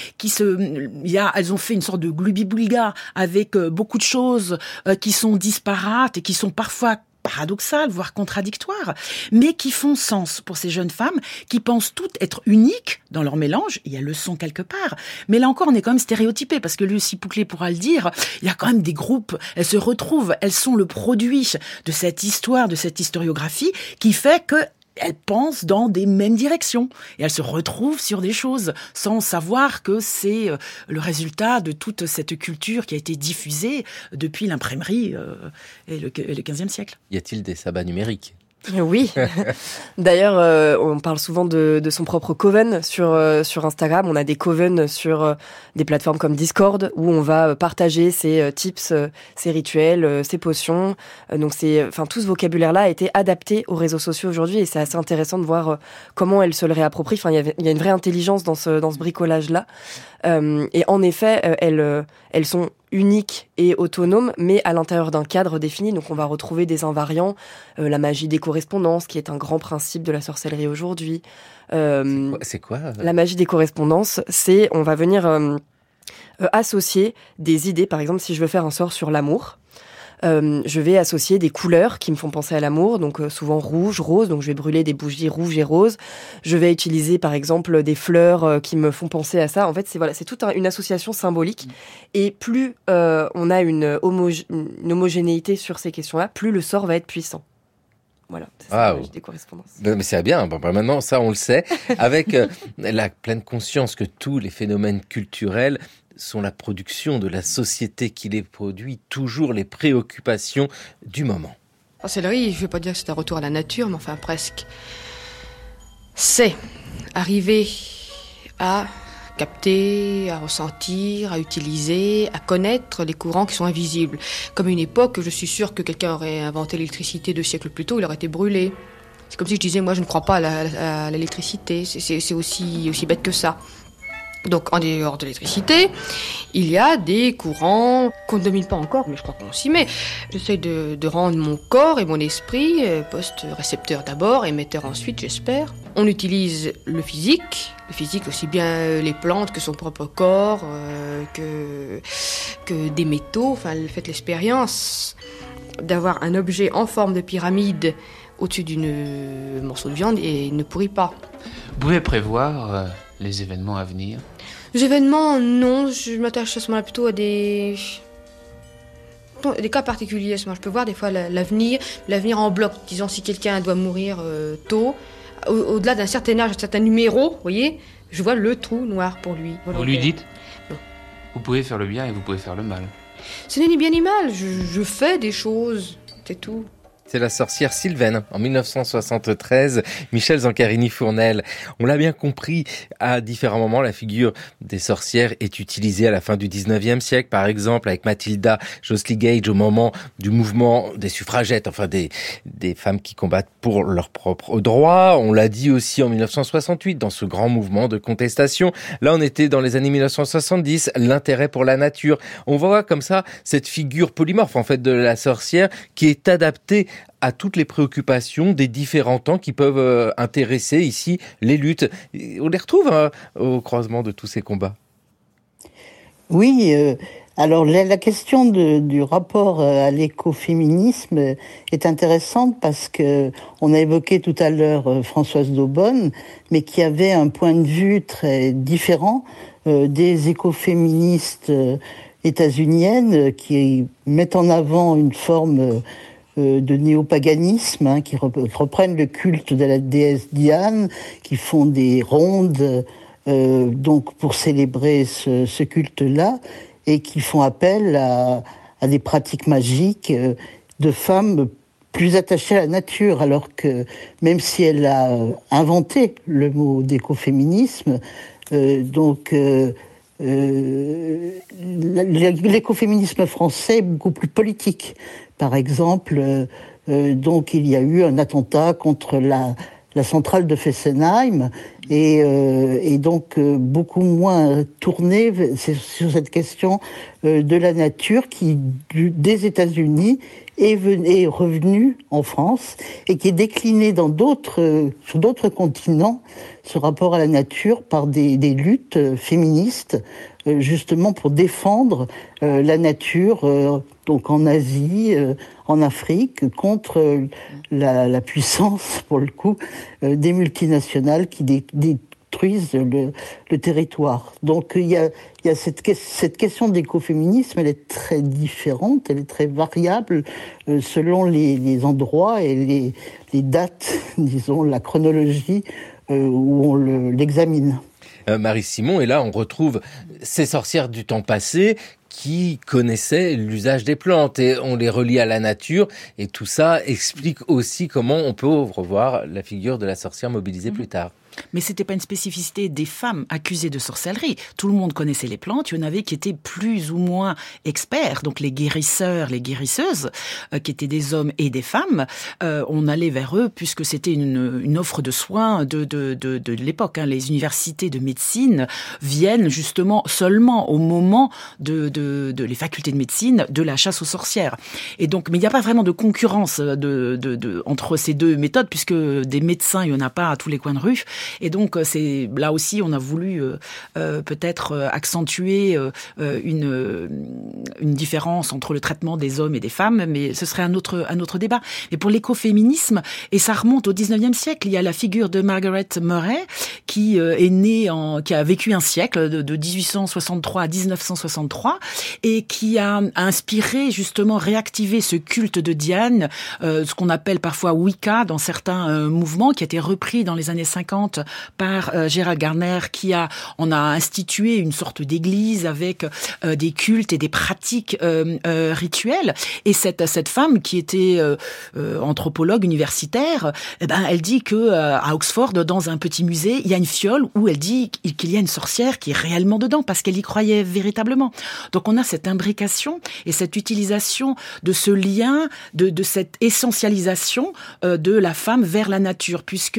elles ont fait une sorte de glubi-boulga avec beaucoup de choses qui sont disparates et qui sont parfois paradoxales, voire contradictoires, mais qui font sens pour ces jeunes femmes qui pensent toutes être uniques dans leur mélange. Il y a le son quelque part, mais là encore on est quand même stéréotypé, parce que Lucie Pouclet pourra le dire, il y a quand même des groupes, elles se retrouvent, elles sont le produit de cette histoire, de cette historiographie qui fait que elles pensent dans des mêmes directions et elles se retrouvent sur des choses sans savoir que c'est le résultat de toute cette culture qui a été diffusée depuis l'imprimerie et le XVe siècle. Y a-t-il des sabbats numériques ? Oui. D'ailleurs, on parle souvent de son propre coven sur Instagram. On a des covens sur des plateformes comme Discord où on va partager ses tips, ses rituels, ses potions. Donc tout ce vocabulaire-là a été adapté aux réseaux sociaux aujourd'hui, et c'est assez intéressant de voir comment elles se le réapproprient. Enfin, il y a une vraie intelligence dans ce bricolage-là. Et en effet, elles sont uniques et autonomes, mais à l'intérieur d'un cadre défini. Donc on va retrouver des invariants, la magie des correspondances, qui est un grand principe de la sorcellerie aujourd'hui. C'est quoi La magie des correspondances, c'est on va venir associer des idées. Par exemple, si je veux faire un sort sur l'amour, je vais associer des couleurs qui me font penser à l'amour, donc souvent rouge, rose, donc je vais brûler des bougies rouges et roses. Je vais utiliser par exemple des fleurs qui me font penser à ça. En fait, c'est toute une association symbolique. Et plus on a une homogénéité sur ces questions-là, plus le sort va être puissant. Voilà, c'est ça la magie des correspondances. Mais c'est bien, maintenant ça on le sait, avec la pleine conscience que tous les phénomènes culturels sont la production de la société qui les produit, toujours les préoccupations du moment. La sorcellerie, je ne vais pas dire que c'est un retour à la nature, mais enfin presque. C'est arriver à capter, à ressentir, à utiliser, à connaître les courants qui sont invisibles. Comme à une époque, je suis sûre que quelqu'un aurait inventé l'électricité 2 siècles plus tôt, il aurait été brûlé. C'est comme si je disais, moi, je ne crois pas à l'électricité. C'est aussi bête que ça. Donc, en dehors de l'électricité, il y a des courants qu'on ne domine pas encore, mais je crois qu'on s'y met. J'essaie de rendre mon corps et mon esprit post-récepteur d'abord, émetteur ensuite, j'espère. On utilise le physique aussi bien les plantes que son propre corps, que des métaux. Enfin, faites l'expérience d'avoir un objet en forme de pyramide au-dessus d'un morceau de viande et il ne pourrit pas. Vous pouvez prévoir les événements à venir? Les événements, non. Je m'attache à ce moment-là plutôt à des cas particuliers. Je peux voir des fois l'avenir en bloc. Disons, si quelqu'un doit mourir tôt, au-delà d'un certain âge, d'un certain numéro, vous voyez, je vois le trou noir pour lui. Vous lui dites? Non. Vous pouvez faire le bien et vous pouvez faire le mal. Ce n'est ni bien ni mal. Je fais des choses, c'est tout. C'est la sorcière Sylvaine, en 1973, Michel Zancarini-Fournel. On l'a bien compris, à différents moments, la figure des sorcières est utilisée à la fin du 19e siècle, par exemple avec Mathilda Josley Gage au moment du mouvement des suffragettes, enfin des femmes qui combattent pour leurs propres droits. On l'a dit aussi en 1968, dans ce grand mouvement de contestation. Là, on était dans les années 1970, l'intérêt pour la nature. On voit comme ça cette figure polymorphe, en fait, de la sorcière qui est adaptée à toutes les préoccupations des différents temps qui peuvent intéresser ici les luttes. On les retrouve au croisement de tous ces combats. Oui, alors la question du rapport à l'écoféminisme est intéressante parce que on a évoqué tout à l'heure Françoise d'Aubonne, mais qui avait un point de vue très différent des écoféministes états-uniennes qui mettent en avant une forme de néopaganisme, qui reprennent le culte de la déesse Diane, qui font des rondes donc pour célébrer ce culte-là, et qui font appel à des pratiques magiques de femmes plus attachées à la nature, alors que même si elle a inventé le mot d'écoféminisme, l'écoféminisme français est beaucoup plus politique. Par exemple, donc il y a eu un attentat contre la centrale de Fessenheim et donc beaucoup moins tourné sur cette question de la nature qui, des États-Unis, est revenu en France et qui est décliné sur d'autres continents, ce rapport à la nature, par des luttes féministes, justement pour défendre la nature, donc en Asie, en Afrique, contre la puissance, pour le coup, des multinationales qui détruisent le territoire. Donc il y a cette question d'écoféminisme, elle est très différente, elle est très variable selon les endroits et les dates, disons, la chronologie où on l'examine. Marie Simon, et là on retrouve ces sorcières du temps passé qui connaissaient l'usage des plantes et on les relie à la nature et tout ça explique aussi comment on peut revoir la figure de la sorcière mobilisée plus tard. Mais c'était pas une spécificité des femmes accusées de sorcellerie. Tout le monde connaissait les plantes. Il y en avait qui étaient plus ou moins experts. Donc les guérisseurs, les guérisseuses, qui étaient des hommes et des femmes, on allait vers eux puisque c'était une offre de soins de l'époque. Les universités de médecine viennent justement seulement au moment de les facultés de médecine de la chasse aux sorcières. Et donc, mais il n'y a pas vraiment de concurrence entre ces deux méthodes puisque des médecins, il y en a pas à tous les coins de rue. Et donc, c'est là aussi, on a voulu peut-être accentuer une différence entre le traitement des hommes et des femmes, mais ce serait un autre débat. Mais pour l'écoféminisme, et ça remonte au 19e siècle, il y a la figure de Margaret Murray qui est née qui a vécu un siècle de 1863 à 1963 et qui a inspiré justement réactiver ce culte de Diane, ce qu'on appelle parfois Wicca dans certains mouvements, qui a été repris dans les années 50 importante par Gérald Gardner on a institué une sorte d'église avec des cultes et des pratiques rituelles. Et cette femme qui était anthropologue universitaire, elle dit que à Oxford, dans un petit musée, il y a une fiole où elle dit qu'il y a une sorcière qui est réellement dedans parce qu'elle y croyait véritablement. Donc on a cette imbrication et cette utilisation de ce lien, de cette essentialisation de la femme vers la nature, puisque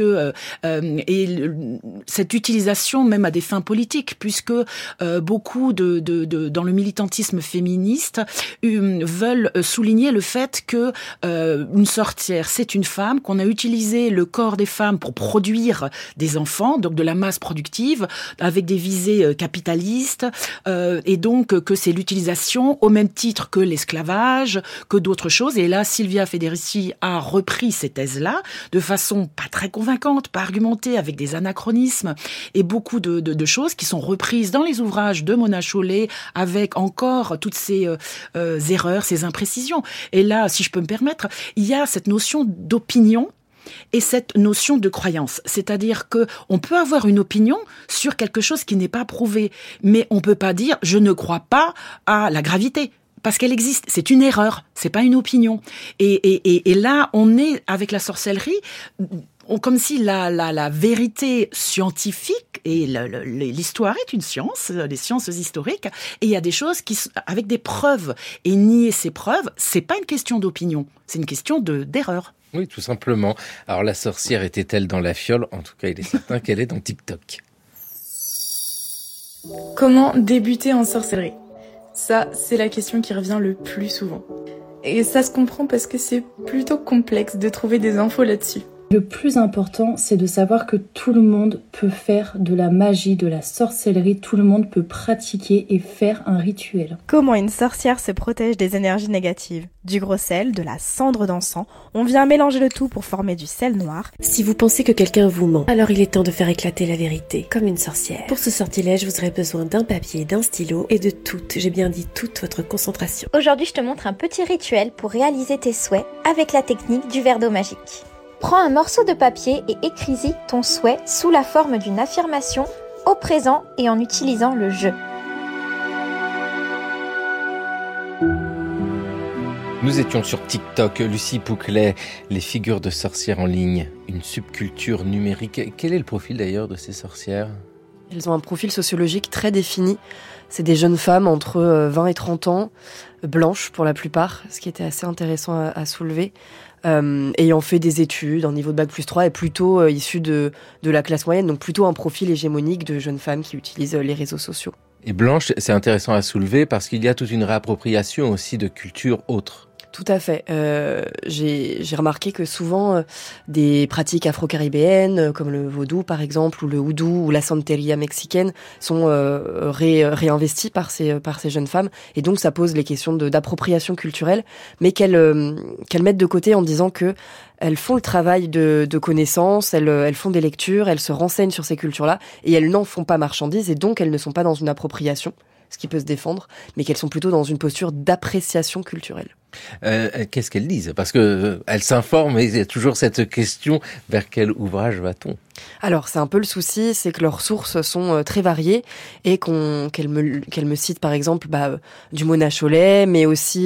cette utilisation même à des fins politiques, puisque beaucoup dans le militantisme féministe veulent souligner le fait que une sorcière, c'est une femme, qu'on a utilisé le corps des femmes pour produire des enfants, donc de la masse productive, avec des visées capitalistes, et donc que c'est l'utilisation au même titre que l'esclavage, que d'autres choses. Et là, Silvia Federici a repris ces thèses-là de façon pas très convaincante, pas argumentée, avec des anachronismes et beaucoup de choses qui sont reprises dans les ouvrages de Mona Chollet, avec encore toutes ces erreurs, ces imprécisions. Et là, si je peux me permettre, il y a cette notion d'opinion et cette notion de croyance. C'est-à-dire que on peut avoir une opinion sur quelque chose qui n'est pas prouvé, mais on peut pas dire « je ne crois pas à la gravité ». Parce qu'elle existe, c'est une erreur, c'est pas une opinion. Et là, on est avec la sorcellerie, comme si la vérité scientifique, et l'histoire est une science, les sciences historiques, et il y a des choses avec des preuves. Et nier ces preuves, c'est pas une question d'opinion, c'est une question d'erreur. Oui, tout simplement. Alors la sorcière était-elle dans la fiole ? En tout cas, il est certain qu'elle est dans TikTok. Comment débuter en sorcellerie ? Ça, c'est la question qui revient le plus souvent. Et ça se comprend parce que c'est plutôt complexe de trouver des infos là-dessus. Le plus important, c'est de savoir que tout le monde peut faire de la magie, de la sorcellerie, tout le monde peut pratiquer et faire un rituel. Comment une sorcière se protège des énergies négatives ? Du gros sel, de la cendre d'encens, on vient mélanger le tout pour former du sel noir. Si vous pensez que quelqu'un vous ment, alors il est temps de faire éclater la vérité, comme une sorcière. Pour ce sortilège, vous aurez besoin d'un papier, d'un stylo et de j'ai bien dit toute votre concentration. Aujourd'hui, je te montre un petit rituel pour réaliser tes souhaits avec la technique du verre d'eau magique. Prends un morceau de papier et écris-y ton souhait sous la forme d'une affirmation au présent et en utilisant le « je ». Nous étions sur TikTok, Lucie Pouclet, les figures de sorcières en ligne, une subculture numérique. Quel est le profil d'ailleurs de ces sorcières ? Elles ont un profil sociologique très défini. C'est des jeunes femmes entre 20 et 30 ans, blanches pour la plupart, ce qui était assez intéressant à soulever. Ayant fait des études en niveau de Bac+3 et plutôt issues de la classe moyenne, donc plutôt un profil hégémonique de jeunes femmes qui utilisent les réseaux sociaux. Et blanche, c'est intéressant à soulever parce qu'il y a toute une réappropriation aussi de cultures autres. Tout à fait. J'ai remarqué que souvent des pratiques afro-caribéennes comme le vaudou par exemple ou le houdou ou la santeria mexicaine sont réinvesties par ces jeunes femmes et donc ça pose les questions d'appropriation culturelle, mais qu'elles mettent de côté en disant que elles font le travail de connaissance, elles font des lectures, elles se renseignent sur ces cultures-là et elles n'en font pas marchandise et donc elles ne sont pas dans une appropriation, ce qui peut se défendre, mais qu'elles sont plutôt dans une posture d'appréciation culturelle. Qu'est-ce qu'elles lisent ? Parce que elles s'informent et il y a toujours cette question, vers quel ouvrage va-t-on ? Alors, c'est un peu le souci, c'est que leurs sources sont très variées et qu'elles me citent par exemple du Mona Chollet, mais aussi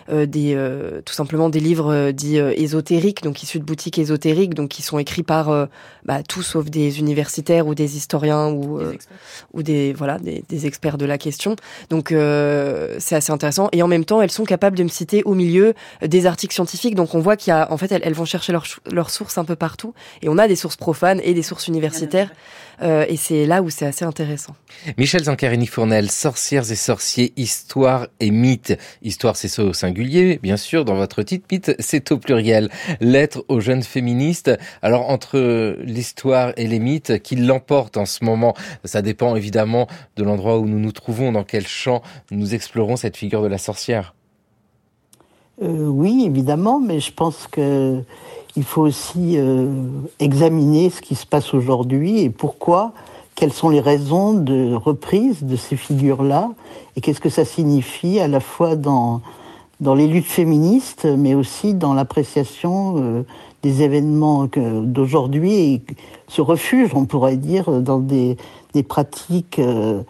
tout simplement des livres dits ésotériques, donc issus de boutiques ésotériques, donc qui sont écrits par tout sauf des universitaires ou des historiens ou des experts de la question. Donc c'est assez intéressant et en même temps elles sont capables de me citer au milieu des articles scientifiques, donc on voit qu'il y a en fait elles vont chercher leurs sources un peu partout et on a des sources profanes et des sources universitaires et c'est là où c'est assez intéressant. Michel Zancarini-Fournel, Sorcières et sorciers, histoire et mythe. Histoire, c'est ça au singulier, bien sûr, dans votre titre. Mythe, c'est au pluriel. Lettre aux jeunes féministes. Alors, entre l'histoire et les mythes, qui l'emportent en ce moment, ça dépend évidemment de l'endroit où nous nous trouvons, dans quel champ nous explorons cette figure de la sorcière. Oui, évidemment, mais je pense que il faut aussi examiner ce qui se passe aujourd'hui et pourquoi, quelles sont les raisons de reprise de ces figures-là et qu'est-ce que ça signifie à la fois dans dans les luttes féministes, mais aussi dans l'appréciation des événements d'aujourd'hui et se refuge, on pourrait dire, dans des pratiques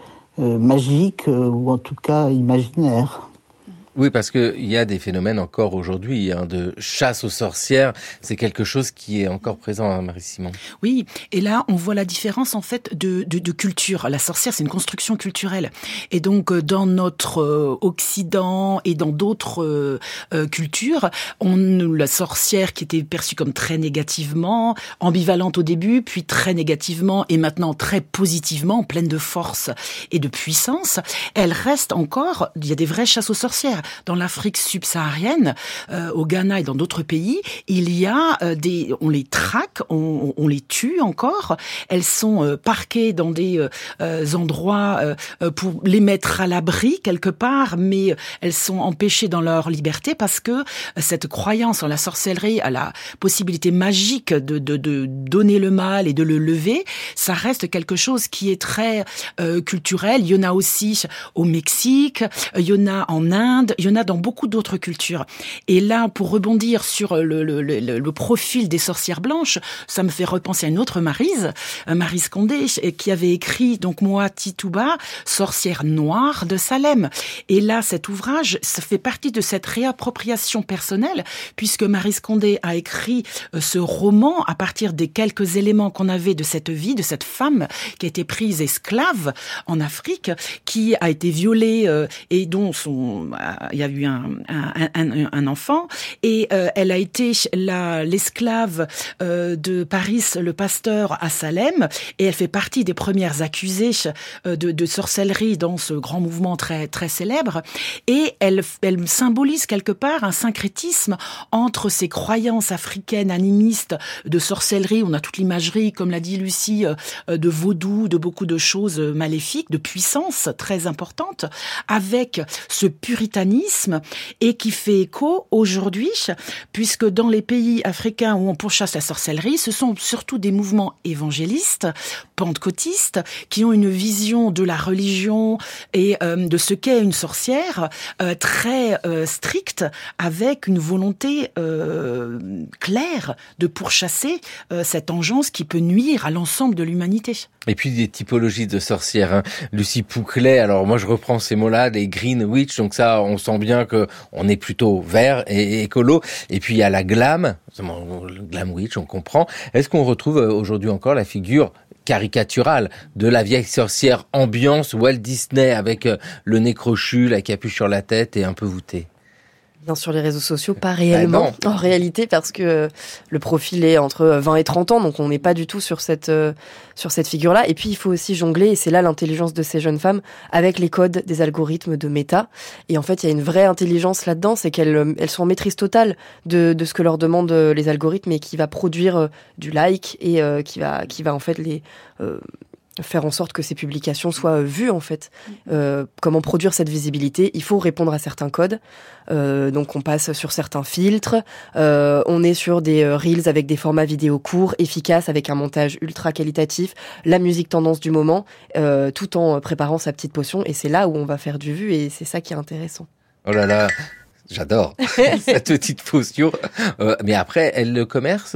magiques ou en tout cas imaginaires. Oui, parce qu'il y a des phénomènes encore aujourd'hui de chasse aux sorcières. C'est quelque chose qui est encore présent, hein, Marie-Simon. Oui, et là, on voit la différence en fait de culture. La sorcière, c'est une construction culturelle. Et donc, dans notre Occident et dans d'autres cultures, la sorcière qui était perçue comme très négativement, ambivalente au début, puis très négativement et maintenant très positivement, pleine de force et de puissance, elle reste encore, il y a des vraies chasses aux sorcières. Dans l'Afrique subsaharienne, au Ghana et dans d'autres pays, il y a on les traque, on les tue encore. Elles sont parquées dans des endroits pour les mettre à l'abri quelque part, mais elles sont empêchées dans leur liberté parce que cette croyance en la sorcellerie, à la possibilité magique de donner le mal et de le lever, ça reste quelque chose qui est très culturel. Il y en a aussi au Mexique, il y en a en Inde, il y en a dans beaucoup d'autres cultures. Et là, pour rebondir sur le profil des sorcières blanches, ça me fait repenser à une autre Maryse Condé, qui avait écrit donc Moa Tituba, sorcière noire de Salem. Et là, cet ouvrage, ça fait partie de cette réappropriation personnelle, puisque Maryse Condé a écrit ce roman à partir des quelques éléments qu'on avait de cette vie, de cette femme qui a été prise esclave en Afrique, qui a été violée et dont il y a eu un enfant, et elle a été l'esclave de Paris le pasteur à Salem, et elle fait partie des premières accusées de sorcellerie dans ce grand mouvement très très célèbre, et elle symbolise quelque part un syncrétisme entre ces croyances africaines animistes de sorcellerie. On a toute l'imagerie, comme l'a dit Lucie, de vaudou, de beaucoup de choses maléfiques, de puissance très importante, avec ce puritanisme, et qui fait écho aujourd'hui, puisque dans les pays africains où on pourchasse la sorcellerie, ce sont surtout des mouvements évangélistes, pentecôtistes, qui ont une vision de la religion et de ce qu'est une sorcière très stricte, avec une volonté claire de pourchasser cette engeance qui peut nuire à l'ensemble de l'humanité. Et puis des typologies de sorcières, hein. Lucie Pouclet, alors moi je reprends ces mots-là, des green witch, donc ça on sent bien que on est plutôt vert et écolo. Et puis il y a la glam witch, on comprend. Est-ce qu'on retrouve aujourd'hui encore la figure caricaturale de la vieille sorcière ambiance Walt Disney avec le nez crochu, la capuche sur la tête et un peu voûtée? Bien sur les réseaux sociaux, pas réellement, en réalité, parce que le profil est entre 20 et 30 ans, donc on n'est pas du tout sur cette figure-là. Et puis, il faut aussi jongler, et c'est là l'intelligence de ces jeunes femmes, avec les codes des algorithmes de méta. Et en fait, il y a une vraie intelligence là-dedans, c'est qu'elles sont en maîtrise totale de ce que leur demandent les algorithmes, et qui va produire du like, et qui va en fait les... faire en sorte que ces publications soient vues, en fait. Comment produire cette visibilité? Il faut répondre à certains codes. Donc on passe sur certains filtres. On est sur des reels avec des formats vidéo courts, efficaces, avec un montage ultra qualitatif, la musique tendance du moment, tout en préparant sa petite potion. Et c'est là où on va faire du vu, et c'est ça qui est intéressant. Oh là là, j'adore cette petite potion. Mais après, elle le commerce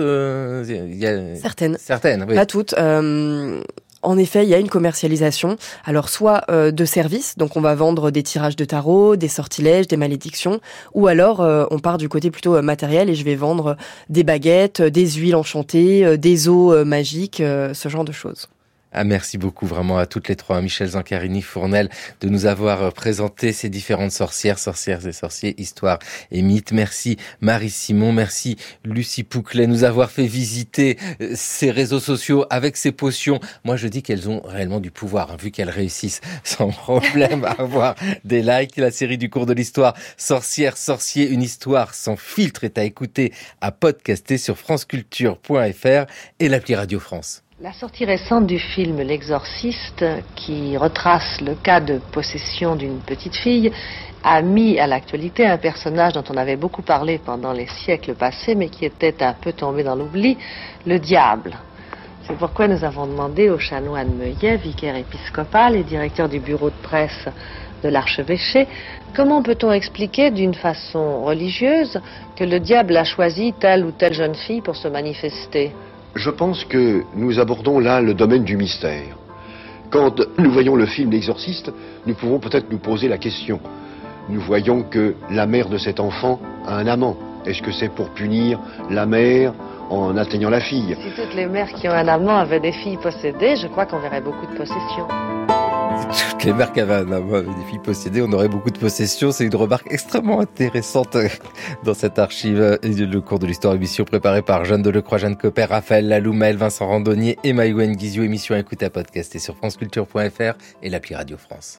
Certaines, oui. Pas toutes. En effet, il y a une commercialisation. Alors, soit de services, donc on va vendre des tirages de tarot, des sortilèges, des malédictions, ou alors on part du côté plutôt matériel, et je vais vendre des baguettes, des huiles enchantées, des eaux magiques, ce genre de choses. Ah, merci beaucoup vraiment à toutes les trois, Michel Zancarini, Fournel, de nous avoir présenté ces différentes sorcières et sorciers, histoire et mythes. Merci Marie-Simon, merci Lucie Pouclet, nous avoir fait visiter ces réseaux sociaux avec ces potions. Moi, je dis qu'elles ont réellement du pouvoir, hein, vu qu'elles réussissent sans problème à avoir des likes. La série du cours de l'histoire, Sorcières, sorciers, une histoire sans filtre, est à écouter, à podcaster sur franceculture.fr et l'appli Radio France. La sortie récente du film L'Exorciste, qui retrace le cas de possession d'une petite fille, a mis à l'actualité un personnage dont on avait beaucoup parlé pendant les siècles passés, mais qui était un peu tombé dans l'oubli, le diable. C'est pourquoi nous avons demandé au chanoine Meuillet, vicaire épiscopal et directeur du bureau de presse de l'archevêché, comment peut-on expliquer d'une façon religieuse que le diable a choisi telle ou telle jeune fille pour se manifester? Je pense que nous abordons là le domaine du mystère. Quand nous voyons le film L'Exorciste, nous pouvons peut-être nous poser la question. Nous voyons que la mère de cet enfant a un amant. Est-ce que c'est pour punir la mère en atteignant la fille? Si toutes les mères qui ont un amant avaient des filles possédées, je crois qu'on verrait beaucoup de possessions. Si toutes les mères qui avaient un amant avaient des filles possédées, on aurait beaucoup de possessions. C'est une remarque extrêmement intéressante dans cette archive. Le cours de l'histoire, émission préparée par Jeanne Delecroix, Jeanne Copper, Raphaël Laloumel, Vincent Randonnier et Maïwen Guizou. Émission à écouter à podcast et sur franceculture.fr et l'appli Radio France.